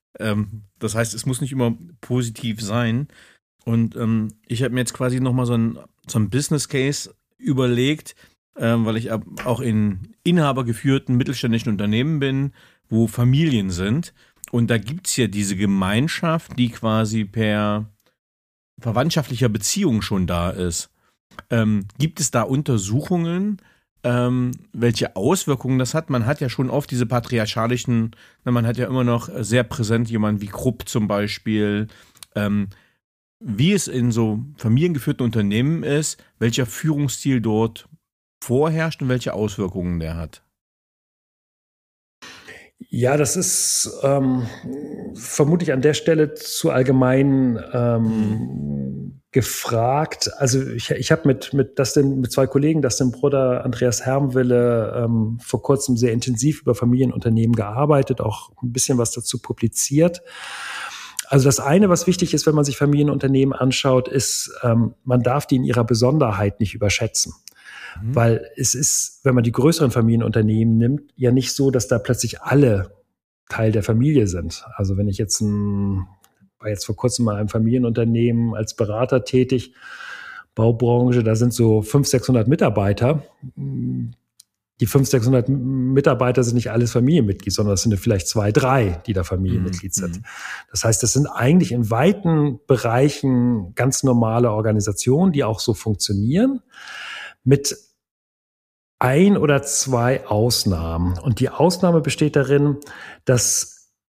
Speaker 3: das heißt, es muss nicht immer positiv sein. Und ich habe mir jetzt quasi nochmal so ein Business Case überlegt, weil ich auch in inhabergeführten mittelständischen Unternehmen bin, wo Familien sind. Und da gibt es ja diese Gemeinschaft, die quasi per verwandtschaftlicher Beziehung schon da ist. Gibt es da Untersuchungen, welche Auswirkungen das hat? Man hat ja schon oft diese patriarchalischen, man hat ja immer noch sehr präsent jemanden wie Krupp zum Beispiel, wie es in so familiengeführten Unternehmen ist, welcher Führungsstil dort vorherrscht und welche Auswirkungen der hat.
Speaker 2: Ja, das ist vermutlich an der Stelle zu allgemein gefragt. Also ich habe mit zwei Kollegen, Dustin Brudder, Andreas Hermwille, vor kurzem sehr intensiv über Familienunternehmen gearbeitet, auch ein bisschen was dazu publiziert. Also das eine, was wichtig ist, wenn man sich Familienunternehmen anschaut, ist, man darf die in ihrer Besonderheit nicht überschätzen. Weil es ist, wenn man die größeren Familienunternehmen nimmt, ja nicht so, dass da plötzlich alle Teil der Familie sind. Also wenn ich war jetzt vor kurzem mal in einem Familienunternehmen als Berater tätig, Baubranche, da sind so 500-600 Mitarbeiter. die 500, 600 Mitarbeiter sind nicht alles Familienmitglied, sondern das sind vielleicht 2, 3, die da Familienmitglied sind. Das heißt, das sind eigentlich in weiten Bereichen ganz normale Organisationen, die auch so funktionieren, mit 1 oder 2 Ausnahmen. Und die Ausnahme besteht darin, dass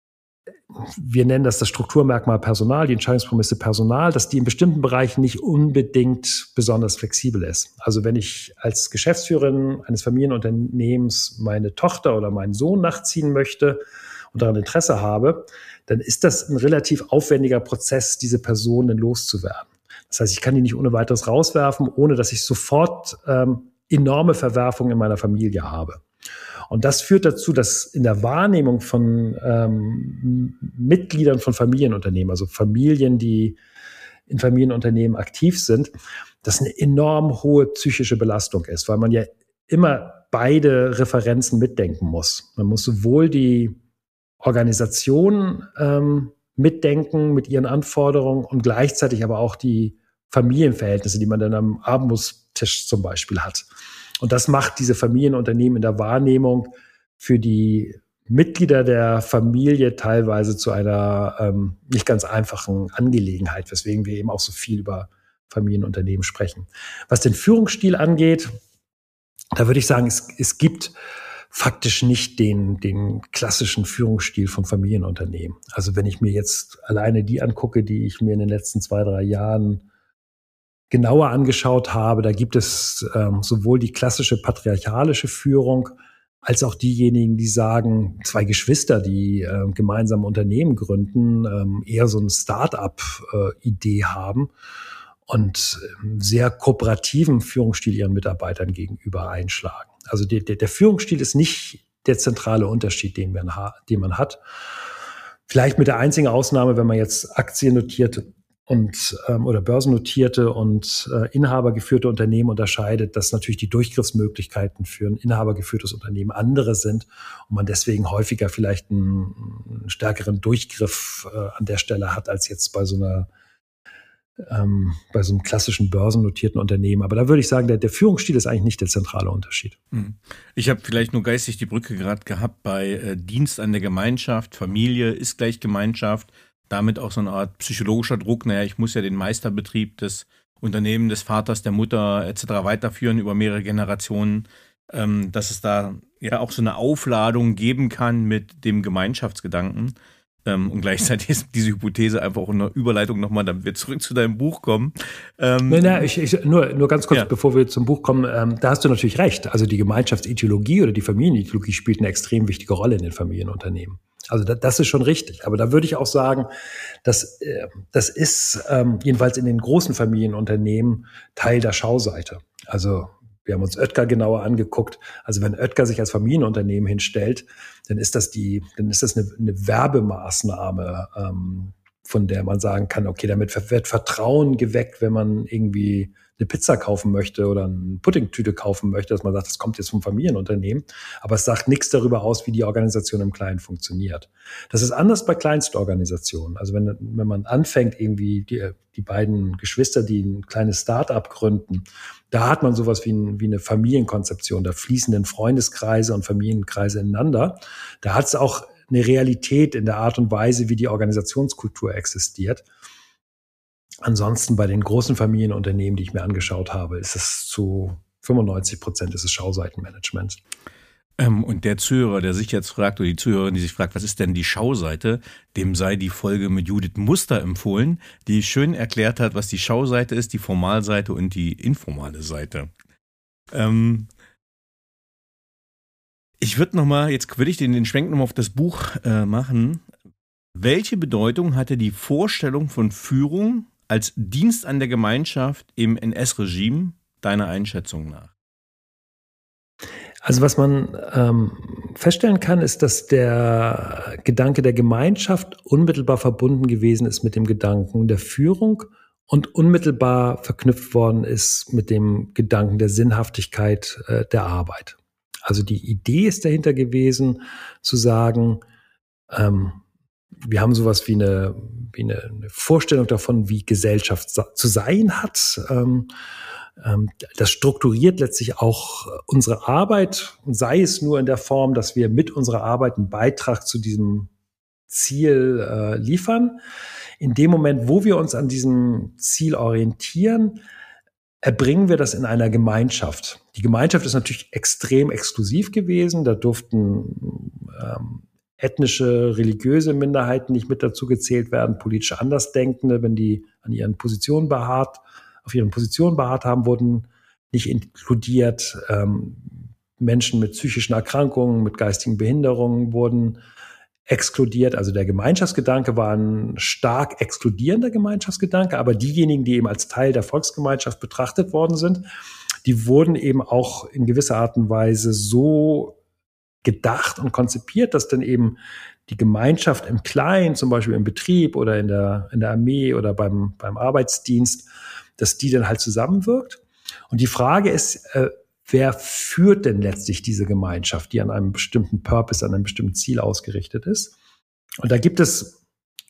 Speaker 2: wir nennen das Strukturmerkmal Personal, die Entscheidungsprämisse Personal, dass die in bestimmten Bereichen nicht unbedingt besonders flexibel ist. Also wenn ich als Geschäftsführerin eines Familienunternehmens meine Tochter oder meinen Sohn nachziehen möchte und daran Interesse habe, dann ist das ein relativ aufwendiger Prozess, diese Personen loszuwerden. Das heißt, ich kann die nicht ohne weiteres rauswerfen, ohne dass ich sofort enorme Verwerfungen in meiner Familie habe. Und das führt dazu, dass in der Wahrnehmung von Mitgliedern von Familienunternehmen, also Familien, die in Familienunternehmen aktiv sind, das eine enorm hohe psychische Belastung ist, weil man ja immer beide Referenzen mitdenken muss. Man muss sowohl die Organisation mitdenken mit ihren Anforderungen und gleichzeitig aber auch die Familienverhältnisse, die man dann am Abendbrotstisch zum Beispiel hat. Und das macht diese Familienunternehmen in der Wahrnehmung für die Mitglieder der Familie teilweise zu einer nicht ganz einfachen Angelegenheit, weswegen wir eben auch so viel über Familienunternehmen sprechen. Was den Führungsstil angeht, da würde ich sagen, es gibt faktisch nicht den klassischen Führungsstil von Familienunternehmen. Also wenn ich mir jetzt alleine die angucke, die ich mir in den letzten 2, 3 Jahren genauer angeschaut habe, da gibt es sowohl die klassische patriarchalische Führung als auch diejenigen, die sagen, 2 Geschwister, die gemeinsam Unternehmen gründen, eher so eine Start-up-Idee haben und sehr kooperativen Führungsstil ihren Mitarbeitern gegenüber einschlagen. Also der Führungsstil ist nicht der zentrale Unterschied, den man hat. Vielleicht mit der einzigen Ausnahme, wenn man jetzt aktiennotierte oder börsennotierte und inhabergeführte Unternehmen unterscheidet, dass natürlich die Durchgriffsmöglichkeiten für ein inhabergeführtes Unternehmen andere sind und man deswegen häufiger vielleicht einen stärkeren Durchgriff an der Stelle hat als jetzt bei so einem klassischen börsennotierten Unternehmen. Aber da würde ich sagen, der Führungsstil ist eigentlich nicht der zentrale Unterschied.
Speaker 3: Ich habe vielleicht nur geistig die Brücke gerade gehabt bei Dienst an der Gemeinschaft, Familie ist gleich Gemeinschaft. Damit auch so eine Art psychologischer Druck, ich muss ja den Meisterbetrieb des Unternehmens, des Vaters, der Mutter etc. weiterführen über mehrere Generationen, dass es da ja auch so eine Aufladung geben kann mit dem Gemeinschaftsgedanken. Und gleichzeitig ist diese Hypothese einfach auch eine Überleitung nochmal, damit wir zurück zu deinem Buch kommen.
Speaker 2: Nur ganz kurz, bevor wir zum Buch kommen, da hast du natürlich recht. Also die Gemeinschaftsideologie oder die Familienideologie spielt eine extrem wichtige Rolle in den Familienunternehmen. Also das ist schon richtig. Aber da würde ich auch sagen, das ist jedenfalls in den großen Familienunternehmen Teil der Schauseite. Also wir haben uns Oetker genauer angeguckt. Also wenn Oetker sich als Familienunternehmen hinstellt, dann ist das eine Werbemaßnahme, von der man sagen kann, okay, damit wird Vertrauen geweckt, wenn man irgendwie eine Pizza kaufen möchte oder eine Puddingtüte kaufen möchte, dass man sagt, das kommt jetzt vom Familienunternehmen. Aber es sagt nichts darüber aus, wie die Organisation im Kleinen funktioniert. Das ist anders bei Kleinstorganisationen. Also wenn man anfängt, irgendwie die beiden Geschwister, die ein kleines Start-up gründen, da hat man sowas wie eine Familienkonzeption. Da fließen dann Freundeskreise und Familienkreise ineinander. Da hat es auch eine Realität in der Art und Weise, wie die Organisationskultur existiert. Ansonsten bei den großen Familienunternehmen, die ich mir angeschaut habe, ist es zu 95% ist es Schauseitenmanagement.
Speaker 3: Und der Zuhörer, der sich jetzt fragt, oder die Zuhörerin, die sich fragt, was ist denn die Schauseite, dem sei die Folge mit Judith Muster empfohlen, die schön erklärt hat, was die Schauseite ist, die Formalseite und die informale Seite. Ich würde jetzt will ich den Schwenk nochmal auf das Buch machen. Welche Bedeutung hatte die Vorstellung von Führung als Dienst an der Gemeinschaft im NS-Regime deiner Einschätzung nach?
Speaker 2: Also was man feststellen kann, ist, dass der Gedanke der Gemeinschaft unmittelbar verbunden gewesen ist mit dem Gedanken der Führung und unmittelbar verknüpft worden ist mit dem Gedanken der Sinnhaftigkeit der Arbeit. Also die Idee ist dahinter gewesen, zu sagen, wir haben sowas wie eine Vorstellung davon, wie Gesellschaft zu sein hat. Das strukturiert letztlich auch unsere Arbeit, sei es nur in der Form, dass wir mit unserer Arbeit einen Beitrag zu diesem Ziel liefern. In dem Moment, wo wir uns an diesem Ziel orientieren, erbringen wir das in einer Gemeinschaft. Die Gemeinschaft ist natürlich extrem exklusiv gewesen. Da durften ethnische, religiöse Minderheiten nicht mit dazu gezählt werden, politisch Andersdenkende, wenn die an ihren Positionen auf ihren Positionen beharrt haben, wurden nicht inkludiert. Menschen mit psychischen Erkrankungen, mit geistigen Behinderungen wurden exkludiert. Also der Gemeinschaftsgedanke war ein stark exkludierender Gemeinschaftsgedanke, aber diejenigen, die eben als Teil der Volksgemeinschaft betrachtet worden sind, die wurden eben auch in gewisser Art und Weise so gedacht und konzipiert, dass dann eben die Gemeinschaft im Kleinen, zum Beispiel im Betrieb oder in der Armee oder beim Arbeitsdienst, dass die dann halt zusammenwirkt. Und die Frage ist, wer führt denn letztlich diese Gemeinschaft, die an einem bestimmten Purpose, an einem bestimmten Ziel ausgerichtet ist? Und da gibt es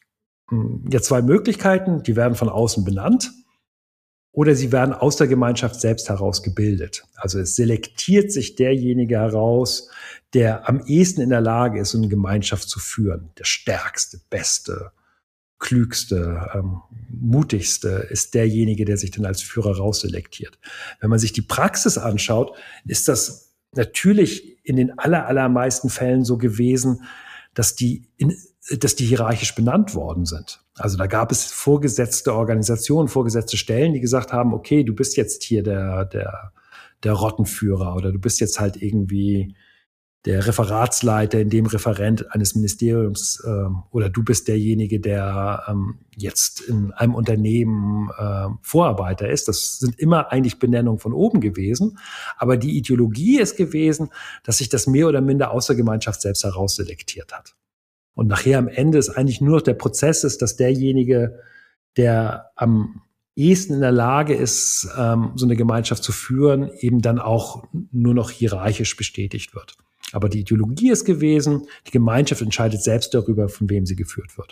Speaker 2: ja zwei Möglichkeiten, die werden von außen benannt oder sie werden aus der Gemeinschaft selbst heraus gebildet. Also es selektiert sich derjenige heraus, der am ehesten in der Lage ist, so eine Gemeinschaft zu führen. Der stärkste, beste, klügste, mutigste ist derjenige, der sich dann als Führer rausselektiert. Wenn man sich die Praxis anschaut, ist das natürlich in den allermeisten Fällen so gewesen, dass die hierarchisch benannt worden sind. Also da gab es vorgesetzte Organisationen, vorgesetzte Stellen, die gesagt haben, okay, du bist jetzt hier der Rottenführer oder du bist jetzt halt irgendwie der Referatsleiter in dem Referent eines Ministeriums oder du bist derjenige, der jetzt in einem Unternehmen Vorarbeiter ist. Das sind immer eigentlich Benennungen von oben gewesen. Aber die Ideologie ist gewesen, dass sich das mehr oder minder aus der Gemeinschaft selbst herausselektiert hat. Und nachher am Ende ist eigentlich nur noch der Prozess ist, dass derjenige, der am ehesten in der Lage ist, so eine Gemeinschaft zu führen, eben dann auch nur noch hierarchisch bestätigt wird. Aber die Ideologie ist gewesen, die Gemeinschaft entscheidet selbst darüber, von wem sie geführt wird.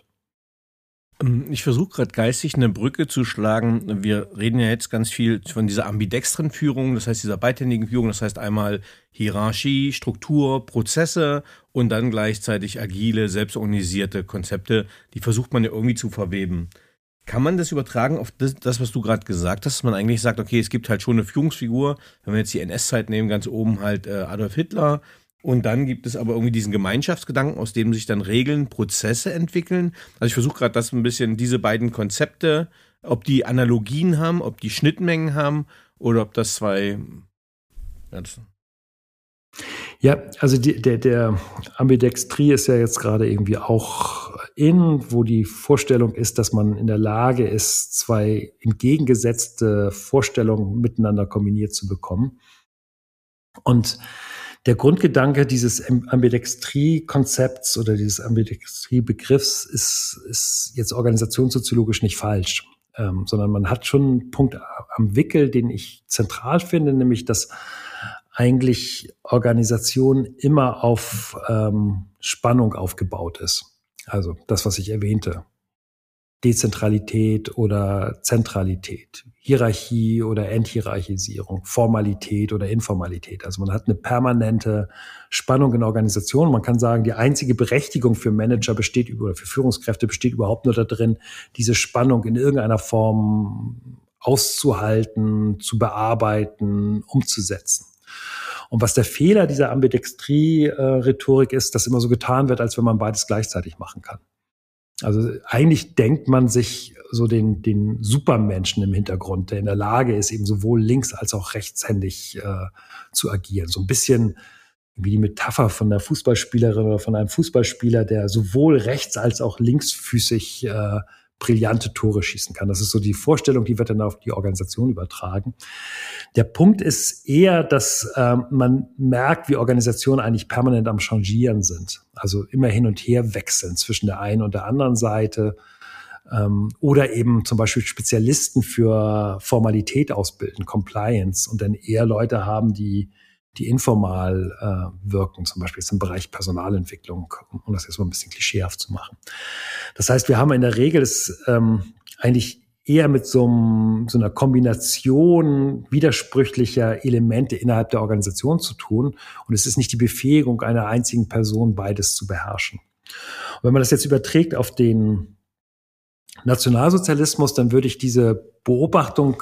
Speaker 3: Ich versuche gerade geistig eine Brücke zu schlagen. Wir reden ja jetzt ganz viel von dieser ambidextren Führung, das heißt dieser beidhändigen Führung, das heißt einmal Hierarchie, Struktur, Prozesse und dann gleichzeitig agile, selbstorganisierte Konzepte, die versucht man ja irgendwie zu verweben. Kann man das übertragen auf das, was du gerade gesagt hast, dass man eigentlich sagt, okay, es gibt halt schon eine Führungsfigur, wenn wir jetzt die NS-Zeit nehmen, ganz oben halt Adolf Hitler, und dann gibt es aber irgendwie diesen Gemeinschaftsgedanken, aus dem sich dann Regeln, Prozesse entwickeln. Also ich versuche gerade das ein bisschen, diese beiden Konzepte, ob die Analogien haben, ob die Schnittmengen haben oder ob das zwei...
Speaker 2: Ja, also der Ambidextrie ist ja jetzt gerade irgendwie auch wo die Vorstellung ist, dass man in der Lage ist, zwei entgegengesetzte Vorstellungen miteinander kombiniert zu bekommen. Und der Grundgedanke dieses Ambidextrie-Konzepts oder dieses Ambidextrie-Begriffs ist jetzt organisationssoziologisch nicht falsch, sondern man hat schon einen Punkt am Wickel, den ich zentral finde, nämlich dass eigentlich Organisation immer auf Spannung aufgebaut ist. Also das, was ich erwähnte. Dezentralität oder Zentralität, Hierarchie oder Enthierarchisierung, Formalität oder Informalität. Also man hat eine permanente Spannung in Organisationen. Man kann sagen, die einzige Berechtigung für Manager oder für Führungskräfte besteht überhaupt nur darin, diese Spannung in irgendeiner Form auszuhalten, zu bearbeiten, umzusetzen. Und was der Fehler dieser Ambidextrie-Rhetorik ist, dass immer so getan wird, als wenn man beides gleichzeitig machen kann. Also eigentlich denkt man sich so den Supermenschen im Hintergrund, der in der Lage ist, eben sowohl links- als auch rechtshändig zu agieren. So ein bisschen wie die Metapher von einer Fußballspielerin oder von einem Fußballspieler, der sowohl rechts- als auch linksfüßig brillante Tore schießen kann. Das ist so die Vorstellung, die wird dann auf die Organisation übertragen. Der Punkt ist eher, dass man merkt, wie Organisationen eigentlich permanent am Changieren sind. Also immer hin und her wechseln zwischen der einen und der anderen Seite. Oder eben zum Beispiel Spezialisten für Formalität ausbilden, Compliance, und dann eher Leute haben, die informal wirken, zum Beispiel jetzt im Bereich Personalentwicklung, um das jetzt mal ein bisschen klischeehaft zu machen. Das heißt, wir haben in der Regel eigentlich eher mit so einer Kombination widersprüchlicher Elemente innerhalb der Organisation zu tun. Und es ist nicht die Befähigung einer einzigen Person, beides zu beherrschen. Und wenn man das jetzt überträgt auf den Nationalsozialismus, dann würde ich diese Beobachtung,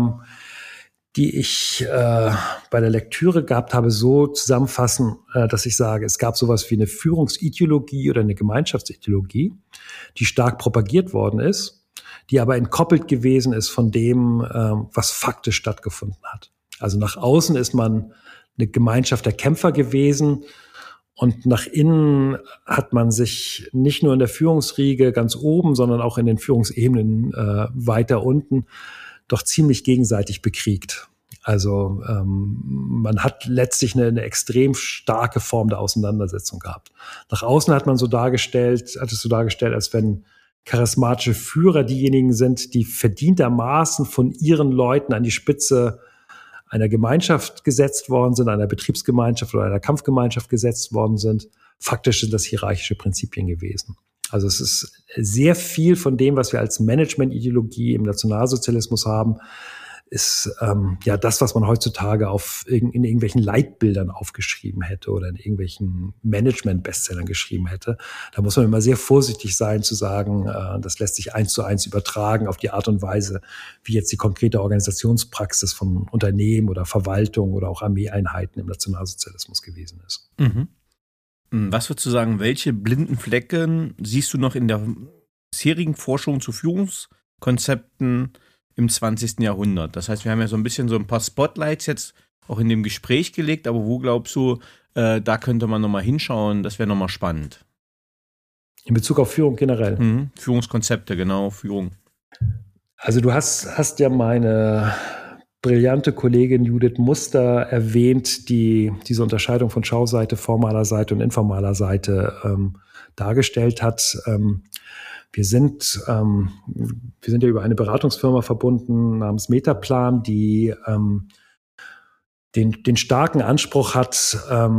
Speaker 2: die ich bei der Lektüre gehabt habe, so zusammenfassen, dass ich sage, es gab sowas wie eine Führungsideologie oder eine Gemeinschaftsideologie, die stark propagiert worden ist, die aber entkoppelt gewesen ist von dem, was faktisch stattgefunden hat. Also nach außen ist man eine Gemeinschaft der Kämpfer gewesen und nach innen hat man sich nicht nur in der Führungsriege ganz oben, sondern auch in den Führungsebenen weiter unten doch ziemlich gegenseitig bekriegt. Also man hat letztlich eine extrem starke Form der Auseinandersetzung gehabt. Nach außen hat es so dargestellt, als wenn charismatische Führer diejenigen sind, die verdientermaßen von ihren Leuten an die Spitze einer Gemeinschaft gesetzt worden sind, einer Betriebsgemeinschaft oder einer Kampfgemeinschaft gesetzt worden sind. Faktisch sind das hierarchische Prinzipien gewesen. Also es ist sehr viel von dem, was wir als Management-Ideologie im Nationalsozialismus haben, ist das, was man heutzutage in irgendwelchen Leitbildern aufgeschrieben hätte oder in irgendwelchen Management-Bestsellern geschrieben hätte. Da muss man immer sehr vorsichtig sein zu sagen, das lässt sich 1:1 übertragen auf die Art und Weise, wie jetzt die konkrete Organisationspraxis von Unternehmen oder Verwaltung oder auch Armeeeinheiten im Nationalsozialismus gewesen ist.
Speaker 3: Mhm. Was würdest du sagen, welche blinden Flecken siehst du noch in der bisherigen Forschung zu Führungskonzepten im 20. Jahrhundert? Das heißt, wir haben ja so ein paar Spotlights jetzt auch in dem Gespräch gelegt, aber wo glaubst du, da könnte man nochmal hinschauen, das wäre nochmal spannend?
Speaker 2: In Bezug auf Führung generell?
Speaker 3: Führungskonzepte, genau, Führung.
Speaker 2: Also du hast ja meine brillante Kollegin Judith Muster erwähnt, die diese Unterscheidung von Schauseite, formaler Seite und informaler Seite dargestellt hat. Wir sind ja über eine Beratungsfirma verbunden namens Metaplan, die den starken Anspruch hat,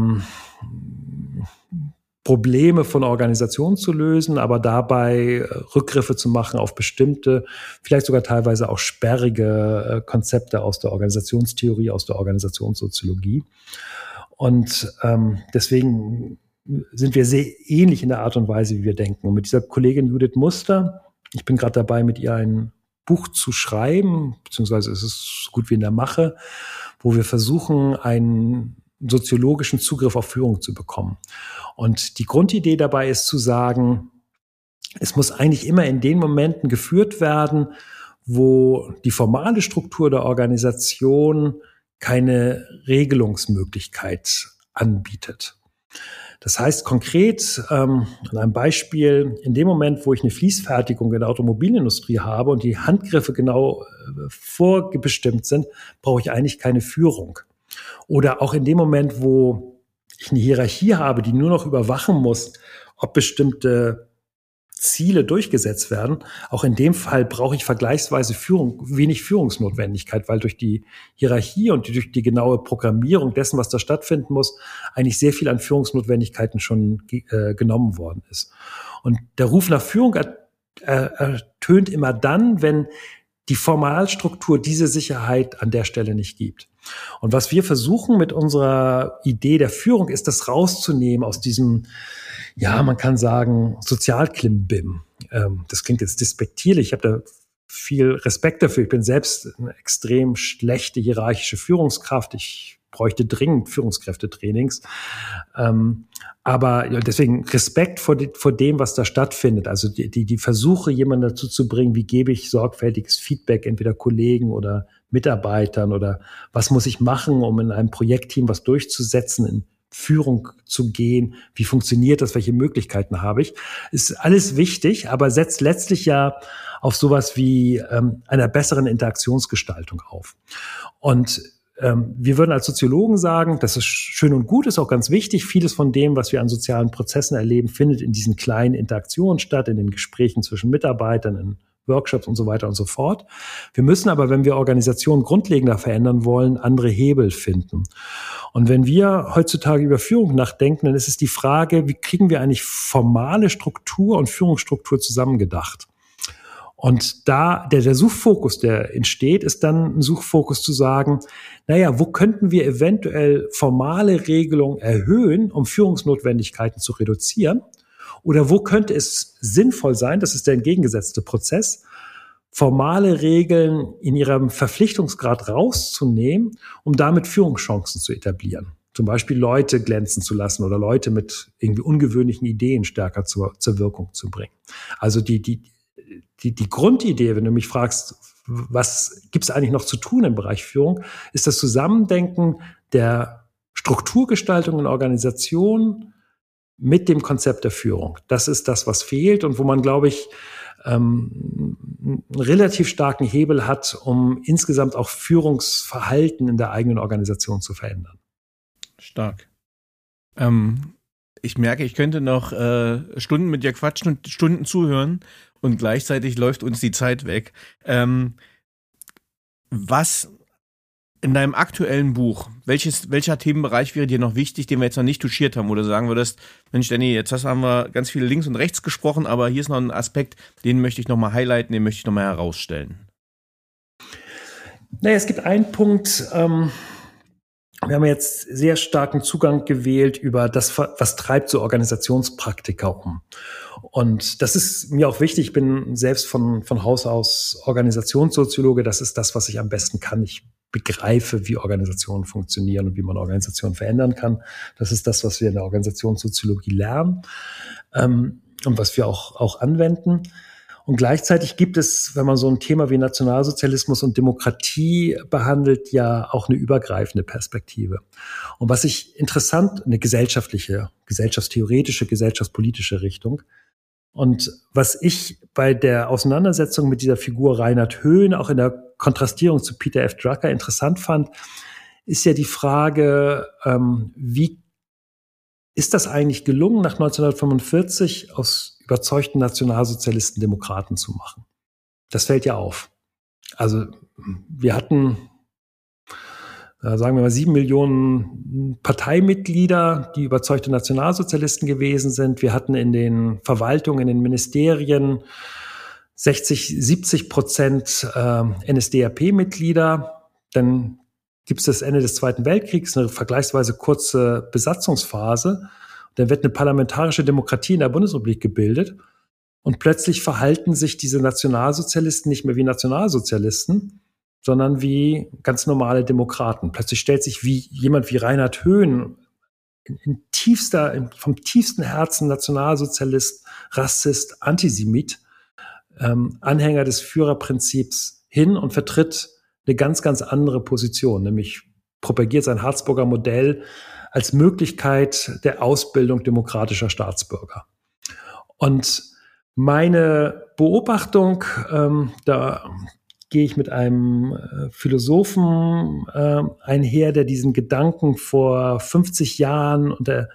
Speaker 2: Probleme von Organisationen zu lösen, aber dabei Rückgriffe zu machen auf bestimmte, vielleicht sogar teilweise auch sperrige Konzepte aus der Organisationstheorie, aus der Organisationssoziologie. Und deswegen sind wir sehr ähnlich in der Art und Weise, wie wir denken. Und mit dieser Kollegin Judith Muster, ich bin gerade dabei, mit ihr ein Buch zu schreiben, beziehungsweise es ist so gut wie in der Mache, wo wir versuchen, einen soziologischen Zugriff auf Führung zu bekommen. Und die Grundidee dabei ist zu sagen, es muss eigentlich immer in den Momenten geführt werden, wo die formale Struktur der Organisation keine Regelungsmöglichkeit anbietet. Das heißt konkret, an einem Beispiel, in dem Moment, wo ich eine Fließfertigung in der Automobilindustrie habe und die Handgriffe genau vorbestimmt sind, brauche ich eigentlich keine Führung. Oder auch in dem Moment, wo ich eine Hierarchie habe, die nur noch überwachen muss, ob bestimmte Ziele durchgesetzt werden. Auch in dem Fall brauche ich vergleichsweise wenig Führungsnotwendigkeit, weil durch die Hierarchie und durch die genaue Programmierung dessen, was da stattfinden muss, eigentlich sehr viel an Führungsnotwendigkeiten schon genommen worden ist. Und der Ruf nach Führung ertönt immer dann, wenn die Formalstruktur diese Sicherheit an der Stelle nicht gibt. Und was wir versuchen mit unserer Idee der Führung, ist das rauszunehmen aus diesem, ja, man kann sagen, Sozialklimbim. Das klingt jetzt despektierlich. Ich habe da viel Respekt dafür. Ich bin selbst eine extrem schlechte hierarchische Führungskraft. Ich bräuchte dringend Führungskräftetrainings. Aber ja, deswegen Respekt vor dem, was da stattfindet. Also die Versuche, jemanden dazu zu bringen, wie gebe ich sorgfältiges Feedback, entweder Kollegen oder Mitarbeitern oder was muss ich machen, um in einem Projektteam was durchzusetzen, in Führung zu gehen, wie funktioniert das, welche Möglichkeiten habe ich, ist alles wichtig, aber setzt letztlich ja auf sowas wie einer besseren Interaktionsgestaltung auf. Und wir würden als Soziologen sagen, das ist schön und gut, ist auch ganz wichtig. Vieles von dem, was wir an sozialen Prozessen erleben, findet in diesen kleinen Interaktionen statt, in den Gesprächen zwischen Mitarbeitern, in Workshops und so weiter und so fort. Wir müssen aber, wenn wir Organisationen grundlegender verändern wollen, andere Hebel finden. Und wenn wir heutzutage über Führung nachdenken, dann ist es die Frage, wie kriegen wir eigentlich formale Struktur und Führungsstruktur zusammengedacht? Und da der Suchfokus, der entsteht, ist dann ein Suchfokus zu sagen, naja, wo könnten wir eventuell formale Regelungen erhöhen, um Führungsnotwendigkeiten zu reduzieren? Oder wo könnte es sinnvoll sein, das ist der entgegengesetzte Prozess, formale Regeln in ihrem Verpflichtungsgrad rauszunehmen, um damit Führungschancen zu etablieren. Zum Beispiel Leute glänzen zu lassen oder Leute mit irgendwie ungewöhnlichen Ideen stärker zur Wirkung zu bringen. Also die Grundidee, wenn du mich fragst, was gibt es eigentlich noch zu tun im Bereich Führung, ist das Zusammendenken der Strukturgestaltung in Organisationen mit dem Konzept der Führung. Das ist das, was fehlt und wo man, glaube ich, einen relativ starken Hebel hat, um insgesamt auch Führungsverhalten in der eigenen Organisation zu verändern.
Speaker 3: Stark. Ich merke, ich könnte noch Stunden mit dir quatschen und Stunden zuhören und gleichzeitig läuft uns die Zeit weg. Was in deinem aktuellen Buch, welcher Themenbereich wäre dir noch wichtig, den wir jetzt noch nicht touchiert haben, wo du sagen würdest, Mensch Danny, jetzt haben wir ganz viele links und rechts gesprochen, aber hier ist noch ein Aspekt, den möchte ich nochmal highlighten, den möchte ich nochmal herausstellen.
Speaker 2: Naja, es gibt einen Punkt, wir haben jetzt sehr starken Zugang gewählt über das, was treibt so Organisationspraktika um. Und das ist mir auch wichtig. Ich bin selbst von Haus aus Organisationssoziologe. Das ist das, was ich am besten kann. Ich begreife, wie Organisationen funktionieren und wie man Organisationen verändern kann. Das ist das, was wir in der Organisationssoziologie lernen und was wir auch anwenden. Und gleichzeitig gibt es, wenn man so ein Thema wie Nationalsozialismus und Demokratie behandelt, ja auch eine übergreifende Perspektive. Und was ich interessant, eine gesellschaftliche, gesellschaftstheoretische, gesellschaftspolitische Richtung. Und was ich bei der Auseinandersetzung mit dieser Figur Reinhard Höhn, auch in der Kontrastierung zu Peter F. Drucker interessant fand, ist ja die Frage, wie ist das eigentlich gelungen, nach 1945 aus überzeugten Nationalsozialisten Demokraten zu machen? Das fällt ja auf. Also wir hatten, sagen wir mal, 7 Millionen Parteimitglieder, die überzeugte Nationalsozialisten gewesen sind. Wir hatten in den Verwaltungen, in den Ministerien 60-70% NSDAP-Mitglieder. Dann gibt es das Ende des Zweiten Weltkriegs, eine vergleichsweise kurze Besatzungsphase. Dann wird eine parlamentarische Demokratie in der Bundesrepublik gebildet und plötzlich verhalten sich diese Nationalsozialisten nicht mehr wie Nationalsozialisten, sondern wie ganz normale Demokraten. Plötzlich stellt sich jemand wie Reinhard Höhn, vom tiefsten Herzen Nationalsozialist, Rassist, Antisemit, Anhänger des Führerprinzips hin und vertritt eine ganz, ganz andere Position, nämlich propagiert sein Harzburger Modell als Möglichkeit der Ausbildung demokratischer Staatsbürger. Und meine Beobachtung, da gehe ich mit einem Philosophen einher, der diesen Gedanken vor 50 Jahren unter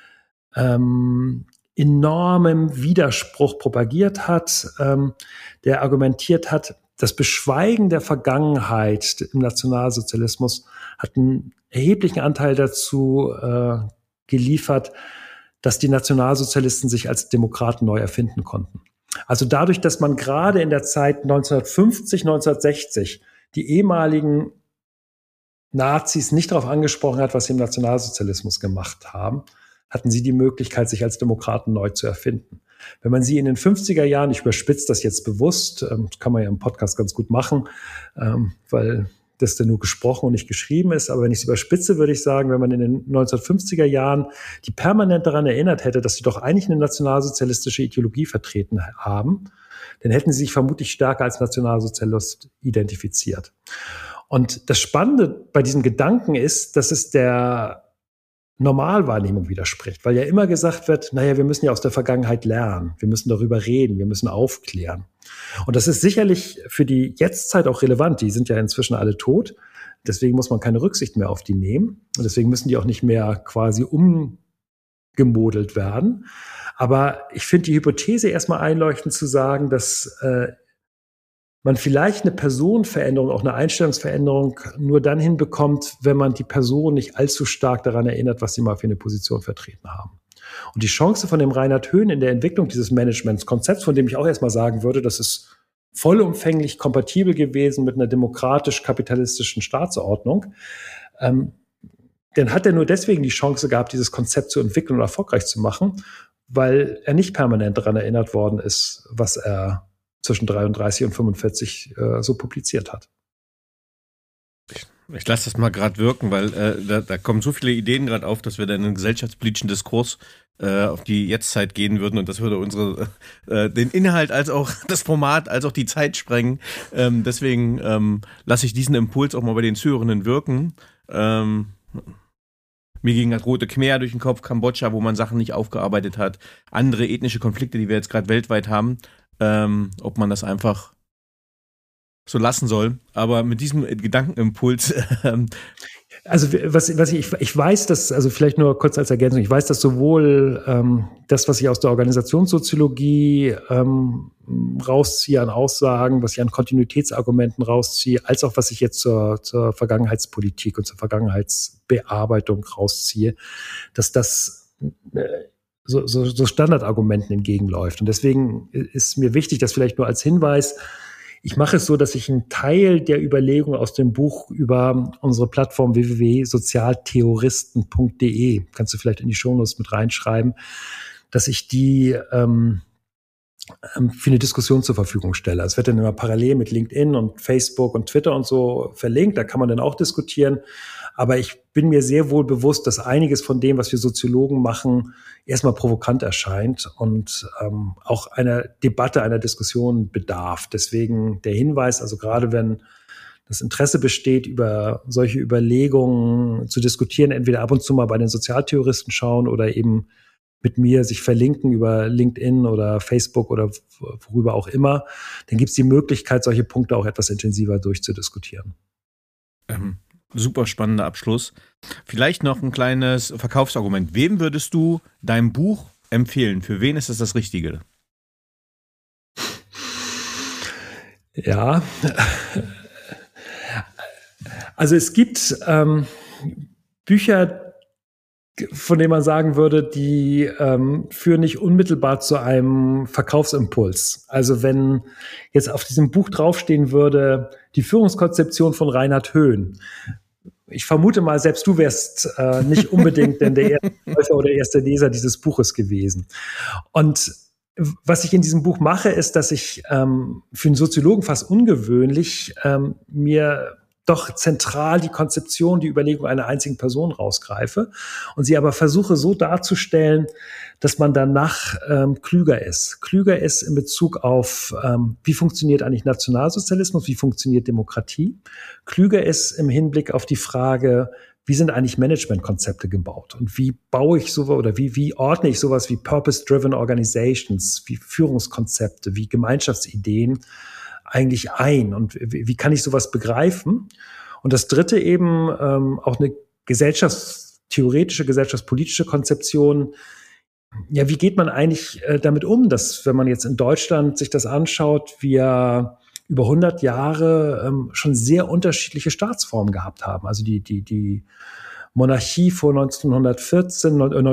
Speaker 2: enormem Widerspruch propagiert hat, der argumentiert hat, das Beschweigen der Vergangenheit im Nationalsozialismus hat einen erheblichen Anteil dazu geliefert, dass die Nationalsozialisten sich als Demokraten neu erfinden konnten. Also dadurch, dass man gerade in der Zeit 1950, 1960 die ehemaligen Nazis nicht darauf angesprochen hat, was sie im Nationalsozialismus gemacht haben, hatten sie die Möglichkeit, sich als Demokraten neu zu erfinden. Wenn man sie in den 50er Jahren, ich überspitze das jetzt bewusst, das kann man ja im Podcast ganz gut machen, weil das dann nur gesprochen und nicht geschrieben ist, aber wenn ich es überspitze, würde ich sagen, wenn man in den 1950er Jahren die permanent daran erinnert hätte, dass sie doch eigentlich eine nationalsozialistische Ideologie vertreten haben, dann hätten sie sich vermutlich stärker als Nationalsozialist identifiziert. Und das Spannende bei diesem Gedanken ist, dass es der Normalwahrnehmung widerspricht, weil ja immer gesagt wird, naja, wir müssen ja aus der Vergangenheit lernen, wir müssen darüber reden, wir müssen aufklären. Und das ist sicherlich für die Jetztzeit auch relevant, die sind ja inzwischen alle tot, deswegen muss man keine Rücksicht mehr auf die nehmen und deswegen müssen die auch nicht mehr quasi umgemodelt werden. Aber ich finde die Hypothese erstmal einleuchtend zu sagen, dass man vielleicht eine Personenveränderung, auch eine Einstellungsveränderung nur dann hinbekommt, wenn man die Person nicht allzu stark daran erinnert, was sie mal für eine Position vertreten haben. Und die Chance von dem Reinhard Höhn in der Entwicklung dieses Managementskonzepts, von dem ich auch erstmal sagen würde, das ist vollumfänglich kompatibel gewesen mit einer demokratisch-kapitalistischen Staatsordnung, dann hat er nur deswegen die Chance gehabt, dieses Konzept zu entwickeln und erfolgreich zu machen, weil er nicht permanent daran erinnert worden ist, was er zwischen 33 und 45 so publiziert hat.
Speaker 3: Ich lasse das mal gerade wirken, weil da kommen so viele Ideen gerade auf, dass wir dann in einen gesellschaftspolitischen Diskurs auf die Jetztzeit gehen würden und das würde den Inhalt als auch das Format als auch die Zeit sprengen. Deswegen lasse ich diesen Impuls auch mal bei den Zuhörenden wirken. Mir ging das Rote Khmer durch den Kopf, Kambodscha, wo man Sachen nicht aufgearbeitet hat, andere ethnische Konflikte, die wir jetzt gerade weltweit haben, ob man das einfach so lassen soll. Aber mit diesem Gedankenimpuls
Speaker 2: also was ich weiß, dass, also vielleicht nur kurz als Ergänzung, ich weiß, dass sowohl das, was ich aus der Organisationssoziologie rausziehe an Aussagen, was ich an Kontinuitätsargumenten rausziehe, als auch was ich jetzt zur Vergangenheitspolitik und zur Vergangenheitsbearbeitung rausziehe, dass das so Standardargumenten entgegenläuft. Und deswegen ist mir wichtig, dass vielleicht nur als Hinweis, ich mache es so, dass ich einen Teil der Überlegung aus dem Buch über unsere Plattform www.sozialtheoristen.de, kannst du vielleicht in die Shownotes mit reinschreiben, dass ich die für eine Diskussion zur Verfügung stelle. Es wird dann immer parallel mit LinkedIn und Facebook und Twitter und so verlinkt, da kann man dann auch diskutieren. Aber ich bin mir sehr wohl bewusst, dass einiges von dem, was wir Soziologen machen, erstmal provokant erscheint und auch einer Debatte, einer Diskussion bedarf. Deswegen der Hinweis, also gerade wenn das Interesse besteht, über solche Überlegungen zu diskutieren, entweder ab und zu mal bei den Sozialtheoristen schauen oder eben mit mir sich verlinken über LinkedIn oder Facebook oder worüber auch immer, dann gibt es die Möglichkeit, solche Punkte auch etwas intensiver durchzudiskutieren.
Speaker 3: Super spannender Abschluss. Vielleicht noch ein kleines Verkaufsargument. Wem würdest du dein Buch empfehlen? Für wen ist das Richtige?
Speaker 2: Ja, also es gibt Bücher, von denen man sagen würde, die führen nicht unmittelbar zu einem Verkaufsimpuls. Also wenn jetzt auf diesem Buch draufstehen würde, die Führungskonzeption von Reinhard Höhn. Ich vermute mal, selbst du wärst nicht unbedingt denn der erste Käufer oder erste Leser dieses Buches gewesen. Und was ich in diesem Buch mache, ist, dass ich für einen Soziologen fast ungewöhnlich mir doch zentral die Konzeption, die Überlegung einer einzigen Person rausgreife und sie aber versuche so darzustellen, dass man danach klüger ist. Klüger ist in Bezug auf, wie funktioniert eigentlich Nationalsozialismus, wie funktioniert Demokratie. Klüger ist im Hinblick auf die Frage, wie sind eigentlich Managementkonzepte gebaut und wie baue ich sowas oder wie ordne ich sowas wie Purpose-Driven Organizations, wie Führungskonzepte, wie Gemeinschaftsideen eigentlich ein und wie kann ich sowas begreifen? Und das dritte eben auch eine gesellschaftstheoretische, gesellschaftspolitische Konzeption. Ja, wie geht man eigentlich damit um, dass, wenn man jetzt in Deutschland sich das anschaut, wir über 100 Jahre schon sehr unterschiedliche Staatsformen gehabt haben. Also die Monarchie vor 1918,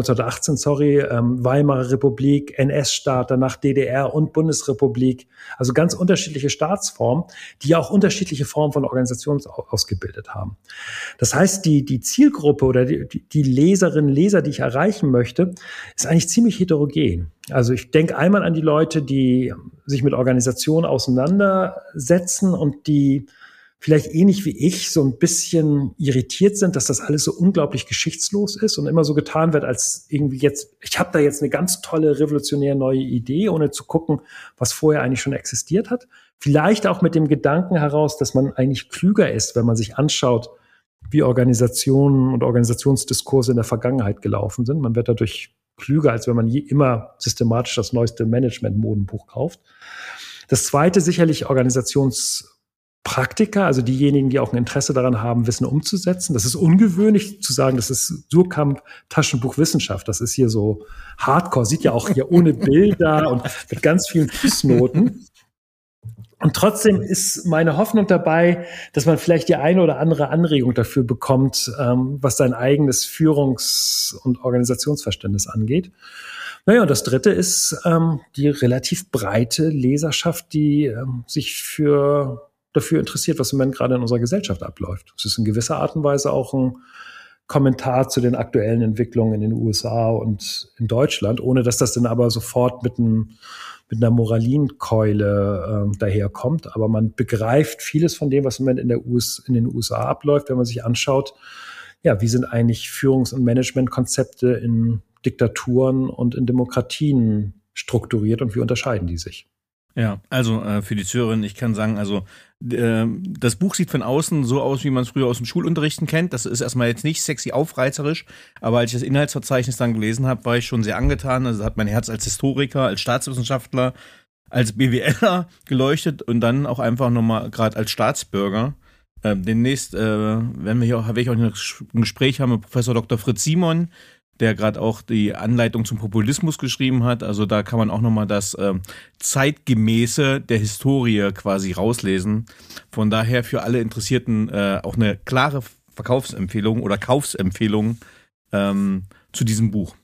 Speaker 2: Weimarer Republik, NS-Staat, danach DDR und Bundesrepublik. Also ganz unterschiedliche Staatsformen, die auch unterschiedliche Formen von Organisationen ausgebildet haben. Das heißt, die Zielgruppe oder die Leserinnen, Leser, die ich erreichen möchte, ist eigentlich ziemlich heterogen. Also ich denke einmal an die Leute, die sich mit Organisationen auseinandersetzen und die vielleicht ähnlich wie ich so ein bisschen irritiert sind, dass das alles so unglaublich geschichtslos ist und immer so getan wird, als irgendwie jetzt, ich habe da jetzt eine ganz tolle, revolutionäre neue Idee, ohne zu gucken, was vorher eigentlich schon existiert hat. Vielleicht auch mit dem Gedanken heraus, dass man eigentlich klüger ist, wenn man sich anschaut, wie Organisationen und Organisationsdiskurse in der Vergangenheit gelaufen sind. Man wird dadurch klüger, als wenn man immer systematisch das neueste Management-Modenbuch kauft. Das zweite sicherlich Organisationspraktiker, also diejenigen, die auch ein Interesse daran haben, Wissen umzusetzen. Das ist ungewöhnlich zu sagen, das ist Suhrkamp Taschenbuch Wissenschaft. Das ist hier so Hardcore, sieht ja auch hier ohne Bilder und mit ganz vielen Fußnoten. Und trotzdem ist meine Hoffnung dabei, dass man vielleicht die eine oder andere Anregung dafür bekommt, was sein eigenes Führungs- und Organisationsverständnis angeht. Naja, und das Dritte ist die relativ breite Leserschaft, die sich dafür interessiert, was im Moment gerade in unserer Gesellschaft abläuft. Es ist in gewisser Art und Weise auch ein Kommentar zu den aktuellen Entwicklungen in den USA und in Deutschland, ohne dass das dann aber sofort mit einer Moralinkeule daherkommt. Aber man begreift vieles von dem, was im Moment in den USA abläuft, wenn man sich anschaut, ja, wie sind eigentlich Führungs- und Managementkonzepte in Diktaturen und in Demokratien strukturiert und wie unterscheiden die sich?
Speaker 3: Ja, also für die Zuhörerinnen, ich kann sagen, also das Buch sieht von außen so aus, wie man es früher aus dem Schulunterrichten kennt. Das ist erstmal jetzt nicht sexy aufreizerisch, aber als ich das Inhaltsverzeichnis dann gelesen habe, war ich schon sehr angetan. Also hat mein Herz als Historiker, als Staatswissenschaftler, als BWLer geleuchtet und dann auch einfach nochmal gerade als Staatsbürger. Demnächst werde ich auch ein Gespräch haben mit Professor Dr. Fritz Simon, der gerade auch die Anleitung zum Populismus geschrieben hat. Also da kann man auch nochmal das Zeitgemäße der Historie quasi rauslesen. Von daher für alle Interessierten auch eine klare Verkaufsempfehlung oder Kaufsempfehlung zu diesem Buch.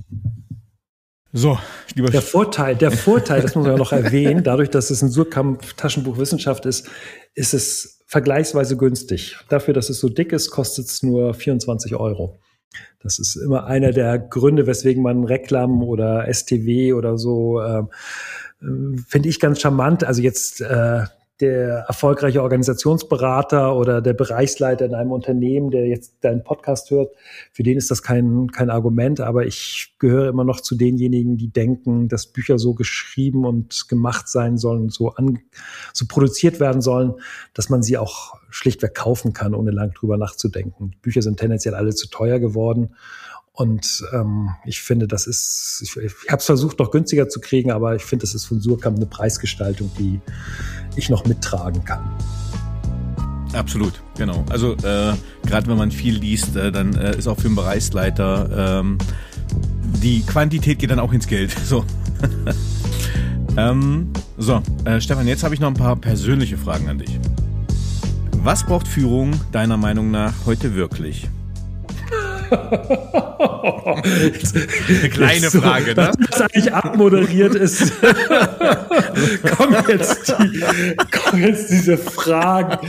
Speaker 3: So, lieber
Speaker 2: Der Vorteil, das muss man ja noch erwähnen, dadurch, dass es ein Suhrkamp-Taschenbuch Wissenschaft ist, ist es vergleichsweise günstig. Dafür, dass es so dick ist, kostet es nur 24 €. Das ist immer einer der Gründe, weswegen man Reklam oder STW oder so, finde ich ganz charmant. Also jetzt der erfolgreiche Organisationsberater oder der Bereichsleiter in einem Unternehmen, der jetzt deinen Podcast hört, für den ist das kein Argument, aber ich gehöre immer noch zu denjenigen, die denken, dass Bücher so geschrieben und gemacht sein sollen, so produziert werden sollen, dass man sie auch schlichtweg kaufen kann, ohne lang drüber nachzudenken. Die Bücher sind tendenziell alle zu teuer geworden. Und ich finde, ich habe es versucht, noch günstiger zu kriegen, aber ich finde, das ist von Suhrkamp eine Preisgestaltung, die ich noch mittragen kann.
Speaker 3: Absolut, genau. Also gerade wenn man viel liest, dann ist auch für einen Bereichsleiter die Quantität geht dann auch ins Geld. So, Stefan, jetzt habe ich noch ein paar persönliche Fragen an dich. Was braucht Führung deiner Meinung nach heute wirklich? Eine kleine Frage, ne?
Speaker 2: Das eigentlich abmoderiert ist. kommen jetzt diese Fragen.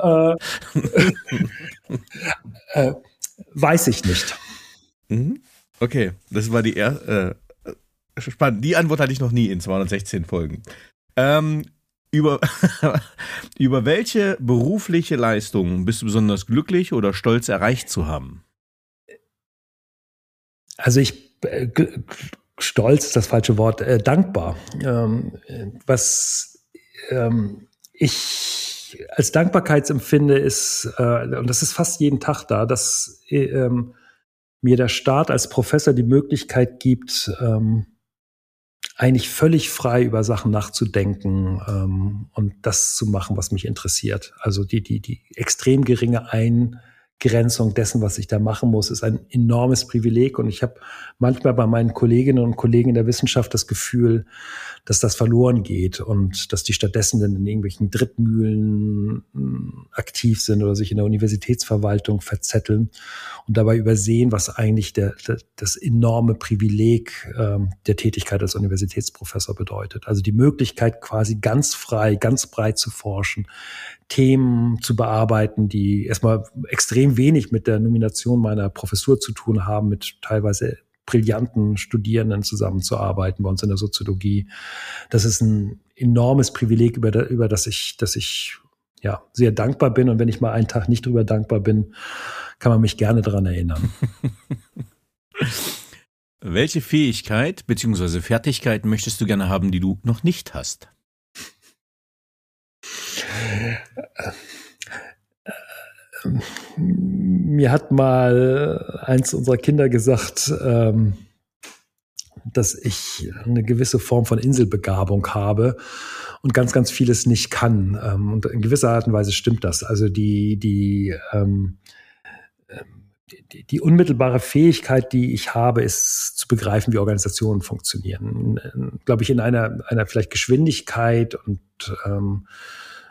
Speaker 2: Weiß ich nicht.
Speaker 3: Okay, das war die erste. Spannend. Die Antwort hatte ich noch nie in 216 Folgen. Über welche berufliche Leistung bist du besonders glücklich oder stolz, erreicht zu haben?
Speaker 2: Also stolz ist das falsche Wort, dankbar. Was ich als Dankbarkeitsempfinde ist, und das ist fast jeden Tag da, dass mir der Staat als Professor die Möglichkeit gibt, eigentlich völlig frei über Sachen nachzudenken und das zu machen, was mich interessiert. Also die extrem geringe Eingrenzung dessen, was ich da machen muss, ist ein enormes Privileg. Und ich habe manchmal bei meinen Kolleginnen und Kollegen in der Wissenschaft das Gefühl, dass das verloren geht und dass die stattdessen dann in irgendwelchen Drittmühlen aktiv sind oder sich in der Universitätsverwaltung verzetteln und dabei übersehen, was eigentlich das enorme Privileg der Tätigkeit als Universitätsprofessor bedeutet. Also die Möglichkeit, quasi ganz frei, ganz breit zu forschen, Themen zu bearbeiten, die erstmal extrem wenig mit der Nomination meiner Professur zu tun haben, mit teilweise brillanten Studierenden zusammenzuarbeiten bei uns in der Soziologie. Das ist ein enormes Privileg, über das ich ja sehr dankbar bin. Und wenn ich mal einen Tag nicht drüber dankbar bin, kann man mich gerne daran erinnern.
Speaker 3: Welche Fähigkeit bzw. Fertigkeit möchtest du gerne haben, die du noch nicht hast?
Speaker 2: Mir hat mal eins unserer Kinder gesagt, dass ich eine gewisse Form von Inselbegabung habe und ganz, ganz vieles nicht kann. Und in gewisser Art und Weise stimmt das. Also die unmittelbare Fähigkeit, die ich habe, ist zu begreifen, wie Organisationen funktionieren. Glaube ich, in einer vielleicht Geschwindigkeit und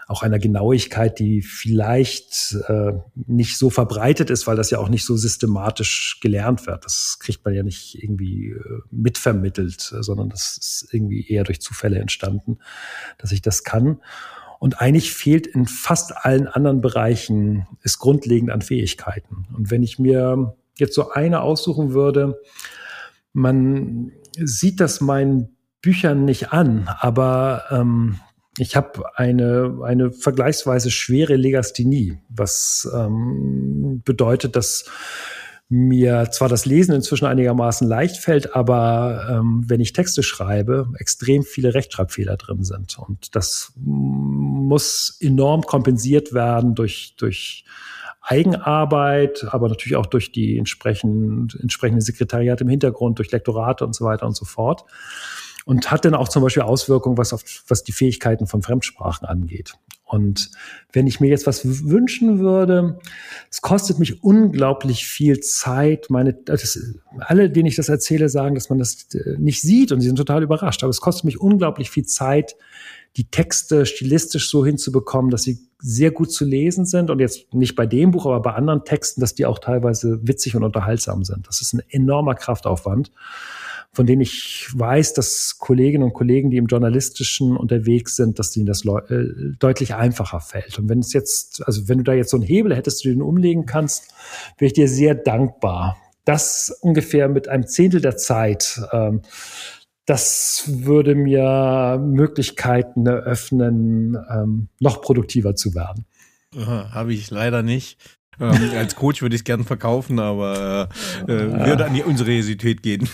Speaker 2: auch einer Genauigkeit, die vielleicht nicht so verbreitet ist, weil das ja auch nicht so systematisch gelernt wird. Das kriegt man ja nicht irgendwie mitvermittelt, sondern das ist irgendwie eher durch Zufälle entstanden, dass ich das kann. Und eigentlich fehlt in fast allen anderen Bereichen es grundlegend an Fähigkeiten. Und wenn ich mir jetzt so eine aussuchen würde, man sieht das meinen Büchern nicht an, aber ich habe eine vergleichsweise schwere Legasthenie, was bedeutet, dass mir zwar das Lesen inzwischen einigermaßen leicht fällt, aber wenn ich Texte schreibe, extrem viele Rechtschreibfehler drin sind. Und das muss enorm kompensiert werden durch Eigenarbeit, aber natürlich auch durch die entsprechende Sekretariat im Hintergrund, durch Lektorate und so weiter und so fort. Und hat dann auch zum Beispiel Auswirkungen, was die Fähigkeiten von Fremdsprachen angeht. Und wenn ich mir jetzt was wünschen würde, es kostet mich unglaublich viel Zeit. Alle, denen ich das erzähle, sagen, dass man das nicht sieht und sie sind total überrascht. Aber es kostet mich unglaublich viel Zeit, die Texte stilistisch so hinzubekommen, dass sie sehr gut zu lesen sind. Und jetzt nicht bei dem Buch, aber bei anderen Texten, dass die auch teilweise witzig und unterhaltsam sind. Das ist ein enormer Kraftaufwand, von denen ich weiß, dass Kolleginnen und Kollegen, die im Journalistischen unterwegs sind, dass denen das deutlich einfacher fällt. Und wenn du da jetzt so einen Hebel hättest, du den umlegen kannst, wäre ich dir sehr dankbar. Das ungefähr mit einem Zehntel der Zeit, das würde mir Möglichkeiten eröffnen, noch produktiver zu werden.
Speaker 3: Habe ich leider nicht. Als Coach würde ich es gerne verkaufen, aber würde an die Unseriosität gehen.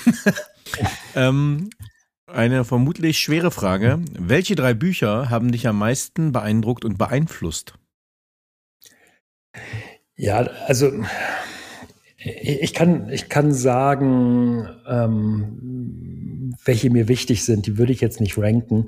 Speaker 3: Eine vermutlich schwere Frage. Welche 3 Bücher haben dich am meisten beeindruckt und beeinflusst?
Speaker 2: Ja, also ich kann sagen, welche mir wichtig sind. Die würde ich jetzt nicht ranken.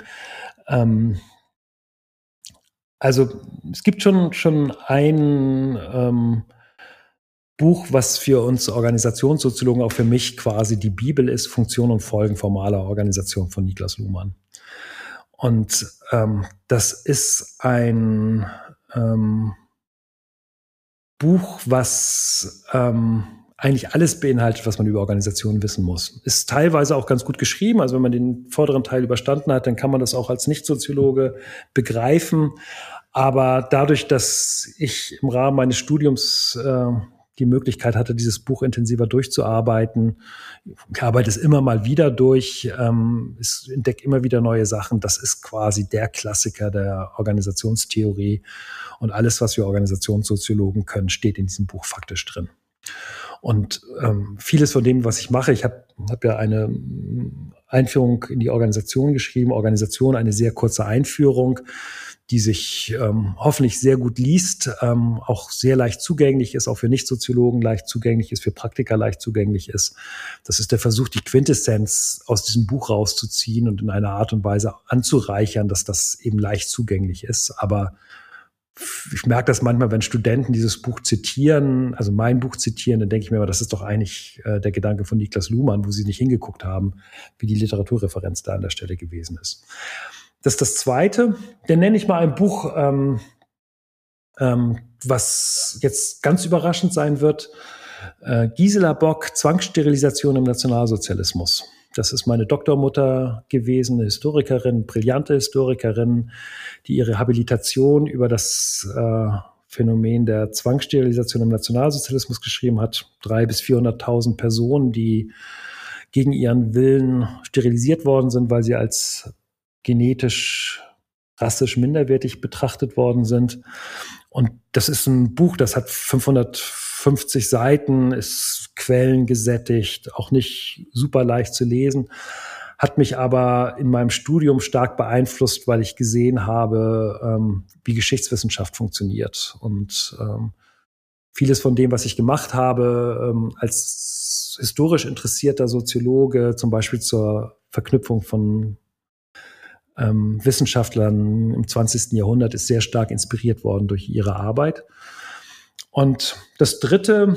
Speaker 2: Also es gibt schon ein Buch, was für uns Organisationssoziologen, auch für mich quasi die Bibel ist, Funktion und Folgen formaler Organisation von Niklas Luhmann. Und das ist ein Buch, was eigentlich alles beinhaltet, was man über Organisationen wissen muss. Ist teilweise auch ganz gut geschrieben. Also wenn man den vorderen Teil überstanden hat, dann kann man das auch als Nicht-Soziologe begreifen. Aber dadurch, dass ich im Rahmen meines Studiums die Möglichkeit hatte, dieses Buch intensiver durchzuarbeiten. Ich arbeite es immer mal wieder durch, entdecke immer wieder neue Sachen. Das ist quasi der Klassiker der Organisationstheorie. Und alles, was wir Organisationssoziologen können, steht in diesem Buch faktisch drin. Und vieles von dem, was ich mache, ich hab ja eine Einführung in die Organisation geschrieben, Organisation, eine sehr kurze Einführung, die sich hoffentlich sehr gut liest, auch sehr leicht zugänglich ist, auch für Nicht-Soziologen leicht zugänglich ist, für Praktiker leicht zugänglich ist. Das ist der Versuch, die Quintessenz aus diesem Buch rauszuziehen und in einer Art und Weise anzureichern, dass das eben leicht zugänglich ist. Aber ich merke das manchmal, wenn Studenten dieses Buch zitieren, also mein Buch zitieren, dann denke ich mir immer, das ist doch eigentlich der Gedanke von Niklas Luhmann, wo sie nicht hingeguckt haben, wie die Literaturreferenz da an der Stelle gewesen ist. Das ist das Zweite. Dann nenne ich mal ein Buch, was jetzt ganz überraschend sein wird. Gisela Bock, Zwangssterilisation im Nationalsozialismus. Das ist meine Doktormutter gewesen, eine Historikerin, brillante Historikerin, die ihre Habilitation über das Phänomen der Zwangssterilisation im Nationalsozialismus geschrieben hat. 300.000 bis 400.000 Personen, die gegen ihren Willen sterilisiert worden sind, weil sie als genetisch, rassisch minderwertig betrachtet worden sind. Und das ist ein Buch, das hat 550 Seiten, ist quellengesättigt, auch nicht super leicht zu lesen, hat mich aber in meinem Studium stark beeinflusst, weil ich gesehen habe, wie Geschichtswissenschaft funktioniert. Und vieles von dem, was ich gemacht habe, als historisch interessierter Soziologe, zum Beispiel zur Verknüpfung von Wissenschaftlern im 20. Jahrhundert, ist sehr stark inspiriert worden durch ihre Arbeit. Und das Dritte,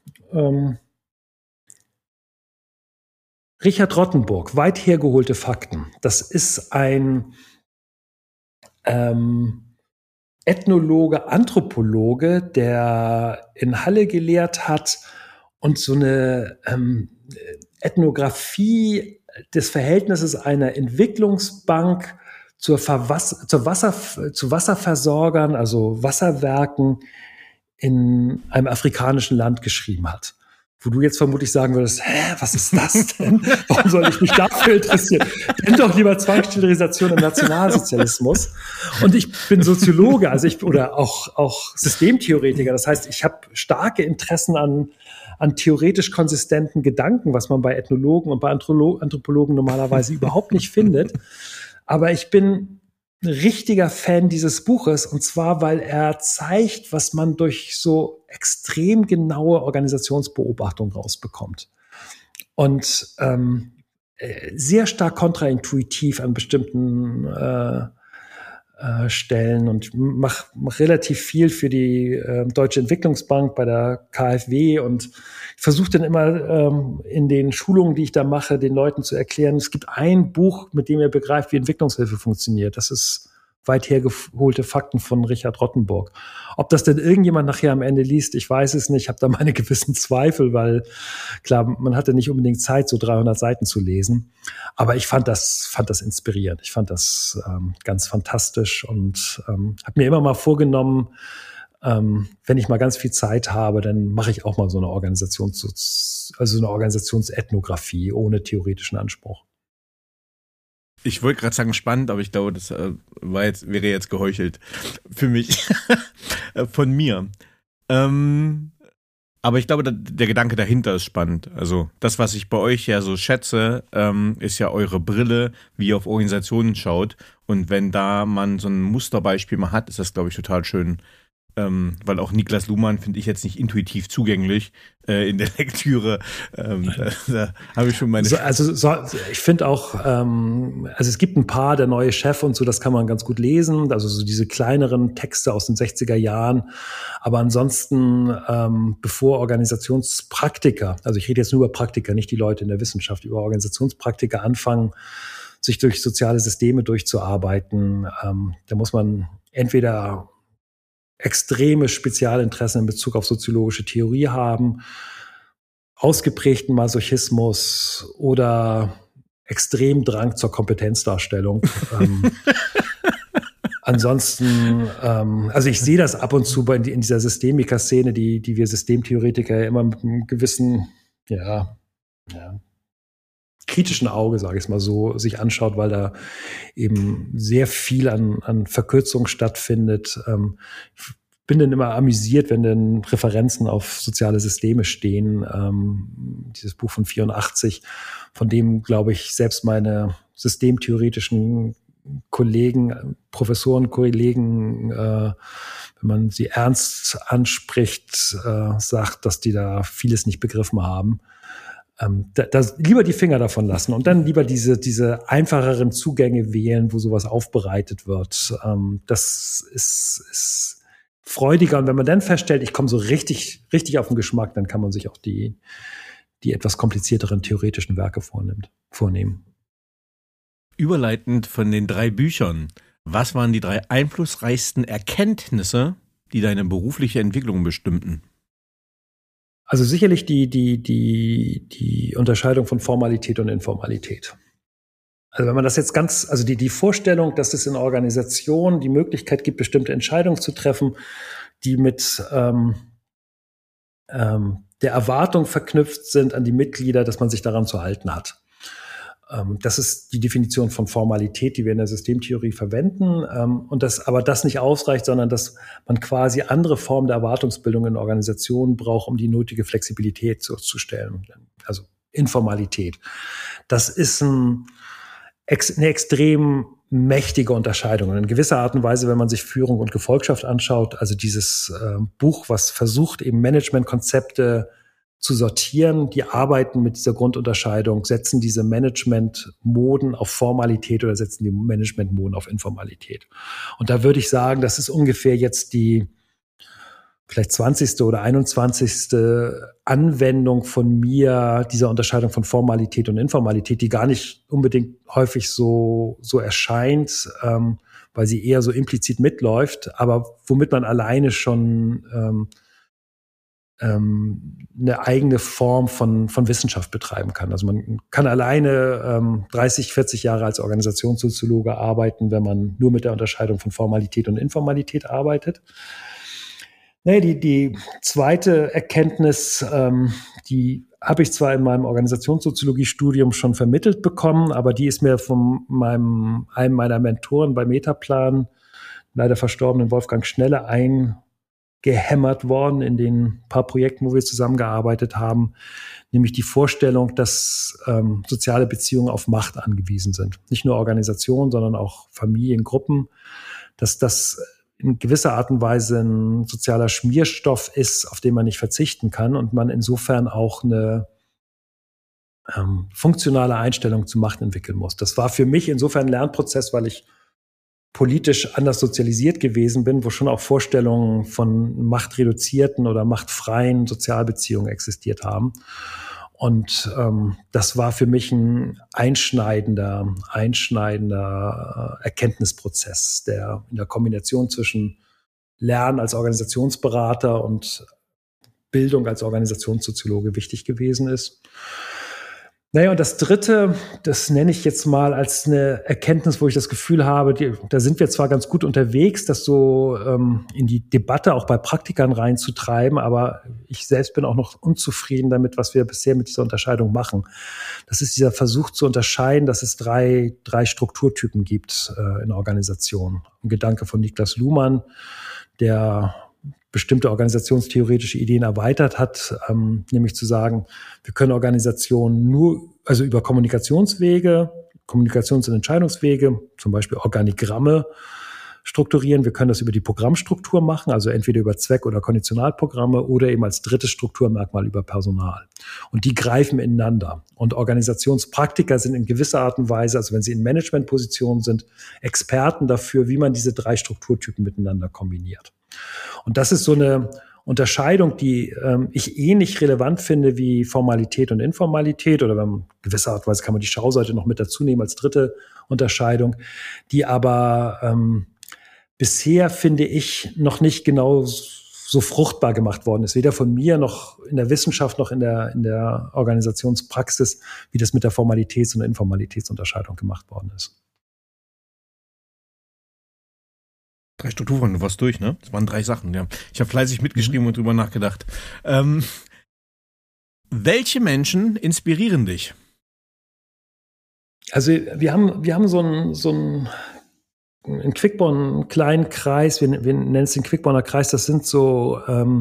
Speaker 2: Richard Rottenburg, weit hergeholte Fakten. Das ist ein Ethnologe, Anthropologe, der in Halle gelehrt hat und so eine Ethnographie des Verhältnisses einer Entwicklungsbank zu Wasserversorgern, also Wasserwerken in einem afrikanischen Land geschrieben hat. Wo du jetzt vermutlich sagen würdest, was ist das denn? Warum soll ich mich dafür interessieren? Nenn doch lieber Zwangssterilisation im Nationalsozialismus. Und ich bin Soziologe, oder auch Systemtheoretiker. Das heißt, ich habe starke Interessen an theoretisch konsistenten Gedanken, was man bei Ethnologen und bei Anthropologen normalerweise überhaupt nicht findet. Aber ich bin ein richtiger Fan dieses Buches, und zwar, weil er zeigt, was man durch so extrem genaue Organisationsbeobachtung rausbekommt. Und sehr stark kontraintuitiv an bestimmten Stellen, und mach relativ viel für die Deutsche Entwicklungsbank bei der KfW, und ich versuche dann immer in den Schulungen, die ich da mache, den Leuten zu erklären, es gibt ein Buch, mit dem ihr begreift, wie Entwicklungshilfe funktioniert. Das ist weit hergeholte Fakten von Richard Rottenburg. Ob das denn irgendjemand nachher am Ende liest, ich weiß es nicht. Ich habe da meine gewissen Zweifel, weil klar, man hatte nicht unbedingt Zeit, so 300 Seiten zu lesen. Aber ich fand das inspirierend. Ich fand das ganz fantastisch und habe mir immer mal vorgenommen, wenn ich mal ganz viel Zeit habe, dann mache ich auch mal so eine Organisationsethnographie ohne theoretischen Anspruch.
Speaker 3: Ich wollte gerade sagen spannend, aber ich glaube, das wäre jetzt geheuchelt für mich, von mir. Aber ich glaube, der Gedanke dahinter ist spannend. Also das, was ich bei euch ja so schätze, ist ja eure Brille, wie ihr auf Organisationen schaut. Und wenn da man so ein Musterbeispiel mal hat, ist das, glaube ich, total schön. Weil auch Niklas Luhmann finde ich jetzt nicht intuitiv zugänglich in der Lektüre. Da habe ich schon meine...
Speaker 2: ich finde auch, es gibt ein paar, der neue Chef und so, das kann man ganz gut lesen, also so diese kleineren Texte aus den 60er Jahren. Aber ansonsten, bevor Organisationspraktiker, also ich rede jetzt nur über Praktiker, nicht die Leute in der Wissenschaft, über Organisationspraktiker anfangen, sich durch soziale Systeme durchzuarbeiten, da muss man entweder extreme Spezialinteressen in Bezug auf soziologische Theorie haben, ausgeprägten Masochismus oder extrem Drang zur Kompetenzdarstellung. Ansonsten, also ich sehe das ab und zu in dieser Systemiker-Szene, die wir Systemtheoretiker ja immer mit einem gewissen, kritischen Auge, sage ich es mal so, sich anschaut, weil da eben sehr viel an Verkürzung stattfindet. Ich bin dann immer amüsiert, wenn dann Referenzen auf soziale Systeme stehen. Dieses Buch von 84, von dem, glaube ich, selbst meine systemtheoretischen Kollegen, Professorenkollegen, wenn man sie ernst anspricht, sagt, dass die da vieles nicht begriffen haben. Lieber die Finger davon lassen und dann lieber diese einfacheren Zugänge wählen, wo sowas aufbereitet wird. Das ist freudiger. Und wenn man dann feststellt, ich komme so richtig auf den Geschmack, dann kann man sich auch die etwas komplizierteren theoretischen Werke vornehmen.
Speaker 3: Überleitend von den 3 Büchern, was waren die 3 einflussreichsten Erkenntnisse, die deine berufliche Entwicklung bestimmten?
Speaker 2: Also sicherlich die Unterscheidung von Formalität und Informalität. Also wenn man das jetzt die Vorstellung, dass es in Organisationen die Möglichkeit gibt, bestimmte Entscheidungen zu treffen, die mit der Erwartung verknüpft sind an die Mitglieder, dass man sich daran zu halten hat. Das ist die Definition von Formalität, die wir in der Systemtheorie verwenden. Und aber das nicht ausreicht, sondern dass man quasi andere Formen der Erwartungsbildung in Organisationen braucht, um die nötige Flexibilität zuzustellen. Also Informalität. Das ist eine extrem mächtige Unterscheidung. Und in gewisser Art und Weise, wenn man sich Führung und Gefolgschaft anschaut, also dieses Buch, was versucht, eben Managementkonzepte zu sortieren, die arbeiten mit dieser Grundunterscheidung, setzen diese Management-Moden auf Formalität oder setzen die Management-Moden auf Informalität. Und da würde ich sagen, das ist ungefähr jetzt die vielleicht 20. oder 21. Anwendung von mir dieser Unterscheidung von Formalität und Informalität, die gar nicht unbedingt häufig so erscheint, weil sie eher so implizit mitläuft, aber womit man alleine schon eine eigene Form von Wissenschaft betreiben kann. Also man kann alleine 30, 40 Jahre als Organisationssoziologe arbeiten, wenn man nur mit der Unterscheidung von Formalität und Informalität arbeitet. Die zweite Erkenntnis, die habe ich zwar in meinem Organisationssoziologie-Studium schon vermittelt bekommen, aber die ist mir von einem meiner Mentoren bei Metaplan, leider verstorbenen Wolfgang Schnelle, eingehämmert worden in den paar Projekten, wo wir zusammengearbeitet haben, nämlich die Vorstellung, dass soziale Beziehungen auf Macht angewiesen sind. Nicht nur Organisationen, sondern auch Familien, Gruppen, dass das in gewisser Art und Weise ein sozialer Schmierstoff ist, auf den man nicht verzichten kann und man insofern auch eine funktionale Einstellung zu Macht entwickeln muss. Das war für mich insofern ein Lernprozess, weil ich politisch anders sozialisiert gewesen bin, wo schon auch Vorstellungen von machtreduzierten oder machtfreien Sozialbeziehungen existiert haben. Und das war für mich ein einschneidender Erkenntnisprozess, der in der Kombination zwischen Lernen als Organisationsberater und Bildung als Organisationssoziologe wichtig gewesen ist. Und das Dritte, das nenne ich jetzt mal als eine Erkenntnis, wo ich das Gefühl habe, da sind wir zwar ganz gut unterwegs, das so in die Debatte auch bei Praktikern reinzutreiben, aber ich selbst bin auch noch unzufrieden damit, was wir bisher mit dieser Unterscheidung machen. Das ist dieser Versuch zu unterscheiden, dass es drei Strukturtypen gibt in Organisationen. Ein Gedanke von Niklas Luhmann, der bestimmte organisationstheoretische Ideen erweitert hat, nämlich zu sagen, wir können Organisationen also über Kommunikationswege, Kommunikations- und Entscheidungswege, zum Beispiel Organigramme strukturieren. Wir können das über die Programmstruktur machen, also entweder über Zweck- oder Konditionalprogramme oder eben als drittes Strukturmerkmal über Personal. Und die greifen ineinander. Und Organisationspraktiker sind in gewisser Art und Weise, also wenn sie in Managementpositionen sind, Experten dafür, wie man diese drei Strukturtypen miteinander kombiniert. Und das ist so eine Unterscheidung, die ich ähnlich relevant finde wie Formalität und Informalität, oder wenn man gewisser Art und Weise kann man die Schauseite noch mit dazu nehmen als dritte Unterscheidung, die aber bisher, finde ich, noch nicht genau so fruchtbar gemacht worden ist, weder von mir noch in der Wissenschaft noch in der Organisationspraxis, wie das mit der Formalitäts- und Informalitätsunterscheidung gemacht worden ist.
Speaker 3: 3 Strukturen, du warst durch, ne? Das waren 3 Sachen, ja. Ich habe fleißig mitgeschrieben und drüber nachgedacht. Welche Menschen inspirieren dich?
Speaker 2: Also wir haben so einen in Quickborn einen kleinen Kreis, wir nennen es den Quickborner Kreis, das sind so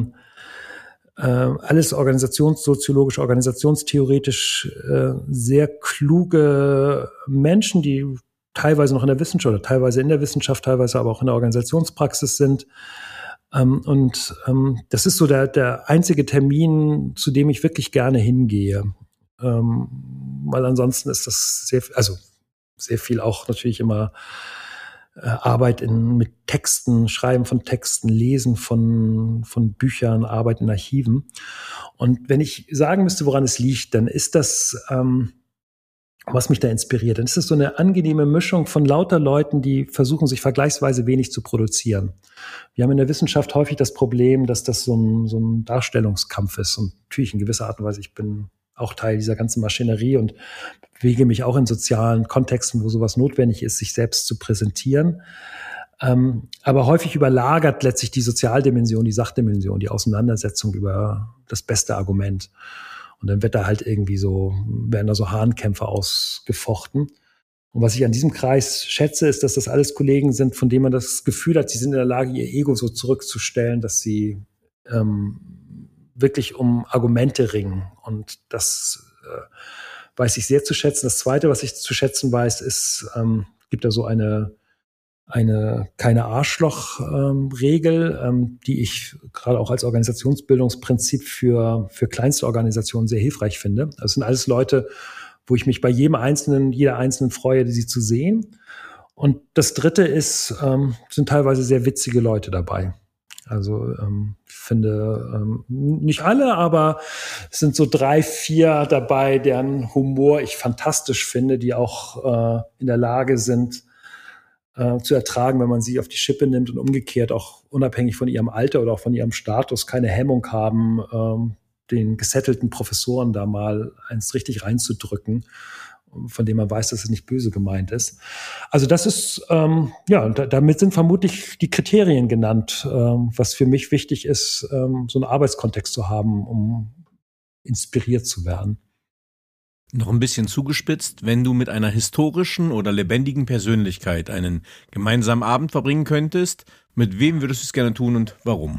Speaker 2: alles organisationssoziologisch, organisationstheoretisch sehr kluge Menschen, die teilweise noch in der Wissenschaft oder teilweise in der Wissenschaft, teilweise aber auch in der Organisationspraxis sind. Das ist so der einzige Termin, zu dem ich wirklich gerne hingehe. Weil ansonsten ist das sehr viel auch natürlich immer Arbeit mit Texten, Schreiben von Texten, Lesen von Büchern, Arbeit in Archiven. Und wenn ich sagen müsste, woran es liegt, dann ist das was mich da inspiriert. Dann ist es so eine angenehme Mischung von lauter Leuten, die versuchen, sich vergleichsweise wenig zu produzieren. Wir haben in der Wissenschaft häufig das Problem, dass das so ein Darstellungskampf ist. Und natürlich in gewisser Art und Weise, ich bin auch Teil dieser ganzen Maschinerie und bewege mich auch in sozialen Kontexten, wo sowas notwendig ist, sich selbst zu präsentieren. Aber häufig überlagert letztlich die Sozialdimension, die Sachdimension, die Auseinandersetzung über das beste Argument. Und dann werden da so Hahnkämpfe ausgefochten. Und was ich an diesem Kreis schätze, ist, dass das alles Kollegen sind, von denen man das Gefühl hat, sie sind in der Lage, ihr Ego so zurückzustellen, dass sie wirklich um Argumente ringen. Und das weiß ich sehr zu schätzen. Das Zweite, was ich zu schätzen weiß, ist, gibt da so eine keine Arschloch-Regel, die ich gerade auch als Organisationsbildungsprinzip für kleinste Organisationen sehr hilfreich finde. Das sind alles Leute, wo ich mich bei jeder Einzelnen freue, sie zu sehen. Und das Dritte ist, sind teilweise sehr witzige Leute dabei. Also ich finde, nicht alle, aber es sind so 3, 4 dabei, deren Humor ich fantastisch finde, die auch in der Lage sind, zu ertragen, wenn man sie auf die Schippe nimmt und umgekehrt auch unabhängig von ihrem Alter oder auch von ihrem Status keine Hemmung haben, den gesettelten Professoren da mal eins richtig reinzudrücken, von dem man weiß, dass es nicht böse gemeint ist. Also das ist, damit sind vermutlich die Kriterien genannt, was für mich wichtig ist, so einen Arbeitskontext zu haben, um inspiriert zu werden.
Speaker 3: Noch ein bisschen zugespitzt, wenn du mit einer historischen oder lebendigen Persönlichkeit einen gemeinsamen Abend verbringen könntest, mit wem würdest du es gerne tun und warum?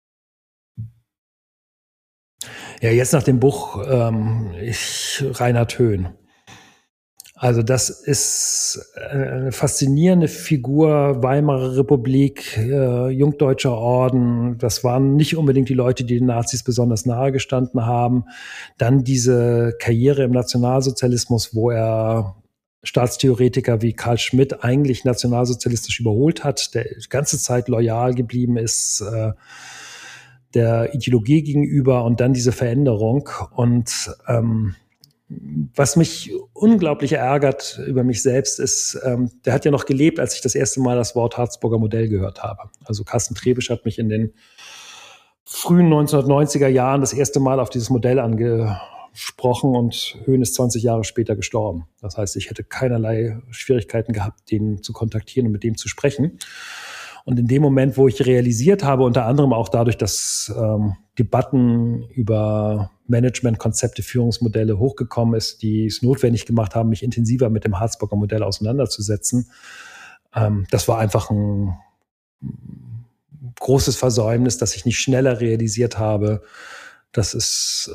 Speaker 2: Ja, jetzt nach dem Buch Reinhard Höhn. Also das ist eine faszinierende Figur, Weimarer Republik, Jungdeutscher Orden. Das waren nicht unbedingt die Leute, die den Nazis besonders nahe gestanden haben. Dann diese Karriere im Nationalsozialismus, wo er Staatstheoretiker wie Karl Schmitt eigentlich nationalsozialistisch überholt hat, der die ganze Zeit loyal geblieben ist der Ideologie gegenüber und dann diese Veränderung. Und was mich unglaublich ärgert über mich selbst ist, der hat ja noch gelebt, als ich das erste Mal das Wort Harzburger Modell gehört habe. Also Carsten Trebisch hat mich in den frühen 1990er Jahren das erste Mal auf dieses Modell angesprochen und Höhn ist 20 Jahre später gestorben. Das heißt, ich hätte keinerlei Schwierigkeiten gehabt, den zu kontaktieren und mit dem zu sprechen. Und in dem Moment, wo ich realisiert habe, unter anderem auch dadurch, dass Debatten über Managementkonzepte, Führungsmodelle hochgekommen ist, die es notwendig gemacht haben, mich intensiver mit dem Harzburger Modell auseinanderzusetzen, das war einfach ein großes Versäumnis, dass ich nicht schneller realisiert habe, dass es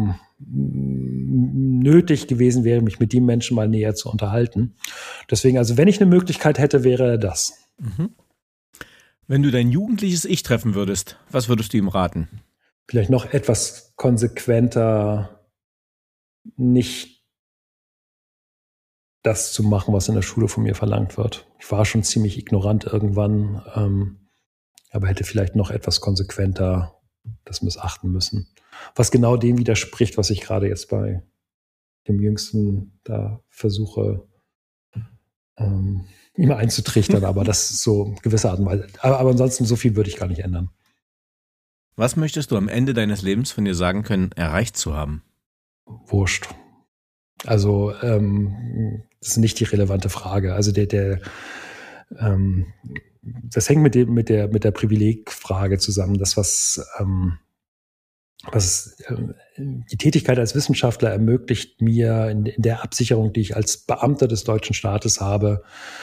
Speaker 2: nötig gewesen wäre, mich mit dem Menschen mal näher zu unterhalten. Deswegen, also wenn ich eine Möglichkeit hätte, wäre das.
Speaker 3: Mhm. Wenn du dein jugendliches Ich treffen würdest, was würdest du ihm raten?
Speaker 2: Vielleicht noch etwas konsequenter nicht das zu machen, was in der Schule von mir verlangt wird. Ich war schon ziemlich ignorant irgendwann, aber hätte vielleicht noch etwas konsequenter das missachten müssen. Was genau dem widerspricht, was ich gerade jetzt bei dem Jüngsten da versuche, ihm einzutrichtern, aber das ist so gewisse Art und Weise. Aber ansonsten, so viel würde ich gar nicht ändern.
Speaker 3: Was möchtest du am Ende deines Lebens von dir sagen können, erreicht zu haben?
Speaker 2: Wurscht. Also, das ist nicht die relevante Frage. Also, das hängt mit der Privilegfrage zusammen. Das, was die Tätigkeit als Wissenschaftler ermöglicht mir in der Absicherung, die ich als Beamter des deutschen Staates habe,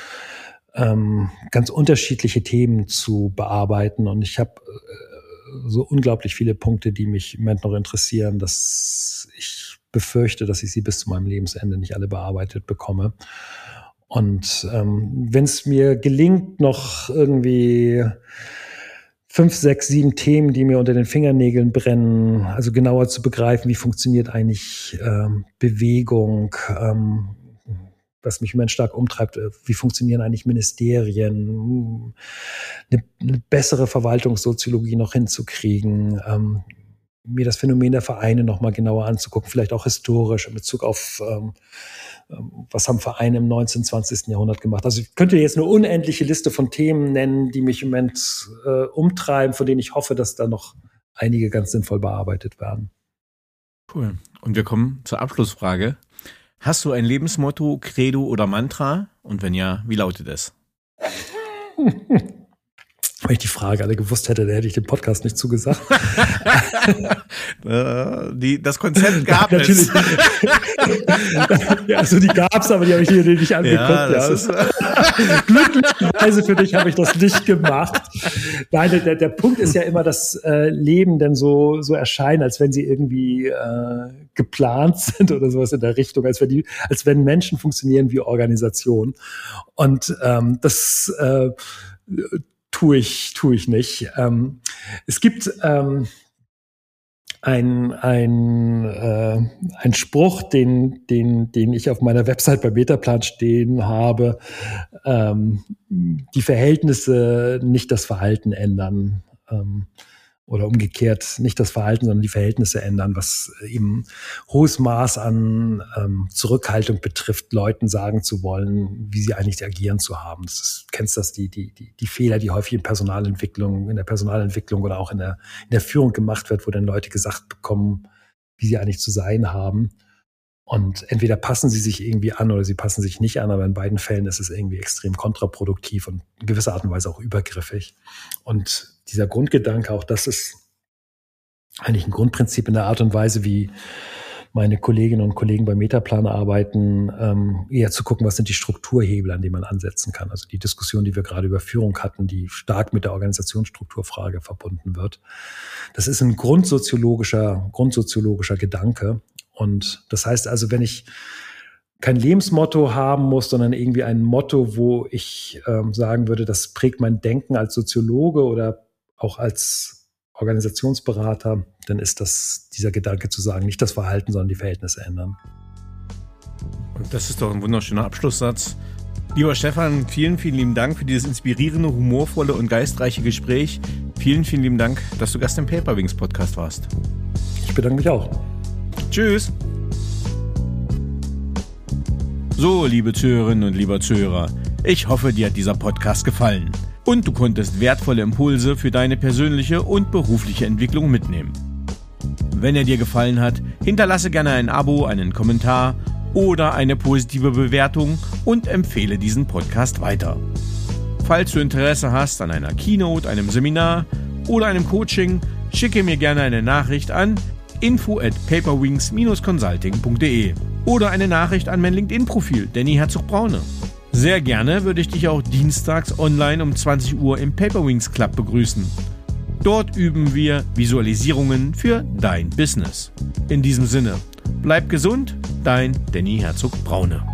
Speaker 2: ganz unterschiedliche Themen zu bearbeiten. Und ich habe so unglaublich viele Punkte, die mich im Moment noch interessieren, dass ich befürchte, dass ich sie bis zu meinem Lebensende nicht alle bearbeitet bekomme. Und wenn es mir gelingt, noch irgendwie 5, 6, 7 Themen, die mir unter den Fingernägeln brennen, also genauer zu begreifen, wie funktioniert eigentlich Bewegung, was mich im Moment stark umtreibt, wie funktionieren eigentlich Ministerien, eine bessere Verwaltungssoziologie noch hinzukriegen, mir das Phänomen der Vereine noch mal genauer anzugucken, vielleicht auch historisch in Bezug auf was haben Vereine im 19., 20. Jahrhundert gemacht. Also ich könnte jetzt eine unendliche Liste von Themen nennen, die mich im Moment umtreiben, von denen ich hoffe, dass da noch einige ganz sinnvoll bearbeitet werden.
Speaker 3: Cool. Und wir kommen zur Abschlussfrage. Hast du ein Lebensmotto, Credo oder Mantra? Und wenn ja, wie lautet es?
Speaker 2: Wenn ich die Frage alle gewusst hätte, dann hätte ich den Podcast nicht zugesagt.
Speaker 3: Das Konzept gab es.
Speaker 2: Ja, also die gab es, aber die habe ich dir nicht angeguckt. Ja, glücklicherweise für dich habe ich das nicht gemacht. Nein, der Punkt ist ja immer, dass Leben denn so erscheinen, als wenn sie irgendwie geplant sind oder sowas in der Richtung, als wenn Menschen funktionieren wie Organisationen. Und das tue ich nicht. Es gibt ein Spruch, den ich auf meiner Website bei Metaplan stehen habe, die Verhältnisse, nicht das Verhalten ändern. oder umgekehrt nicht das Verhalten, sondern die Verhältnisse ändern, was eben hohes Maß an Zurückhaltung betrifft, Leuten sagen zu wollen, wie sie eigentlich agieren zu haben. Kennst das, die Fehler, die häufig in der Personalentwicklung oder auch in der Führung gemacht wird, wo dann Leute gesagt bekommen, wie sie eigentlich zu sein haben. Und entweder passen sie sich irgendwie an oder sie passen sich nicht an, aber in beiden Fällen ist es irgendwie extrem kontraproduktiv und in gewisser Art und Weise auch übergriffig. Und dieser Grundgedanke, auch das ist eigentlich ein Grundprinzip in der Art und Weise, wie meine Kolleginnen und Kollegen bei Metaplan arbeiten, eher zu gucken, was sind die Strukturhebel, an denen man ansetzen kann. Also die Diskussion, die wir gerade über Führung hatten, die stark mit der Organisationsstrukturfrage verbunden wird. Das ist ein grundsoziologischer Gedanke. Und das heißt also, wenn ich kein Lebensmotto haben muss, sondern irgendwie ein Motto, wo ich sagen würde, das prägt mein Denken als Soziologe oder auch als Organisationsberater, dann ist das dieser Gedanke zu sagen, nicht das Verhalten, sondern die Verhältnisse ändern.
Speaker 3: Und das ist doch ein wunderschöner Abschlusssatz. Lieber Stefan, vielen, vielen lieben Dank für dieses inspirierende, humorvolle und geistreiche Gespräch. Vielen, vielen lieben Dank, dass du Gast im Paperwings Podcast warst.
Speaker 2: Ich bedanke mich auch.
Speaker 3: Tschüss. So, liebe Zuhörerinnen und lieber Zuhörer, ich hoffe, dir hat dieser Podcast gefallen und du konntest wertvolle Impulse für deine persönliche und berufliche Entwicklung mitnehmen. Wenn er dir gefallen hat, hinterlasse gerne ein Abo, einen Kommentar oder eine positive Bewertung und empfehle diesen Podcast weiter. Falls du Interesse hast an einer Keynote, einem Seminar oder einem Coaching, schicke mir gerne eine Nachricht an info@paperwings-consulting.de oder eine Nachricht an mein LinkedIn-Profil Danny Herzog-Braune. Sehr gerne würde ich dich auch dienstags online um 20 Uhr im Paperwings Club begrüßen. Dort üben wir Visualisierungen für dein Business. In diesem Sinne, bleib gesund, dein Danny Herzog-Braune.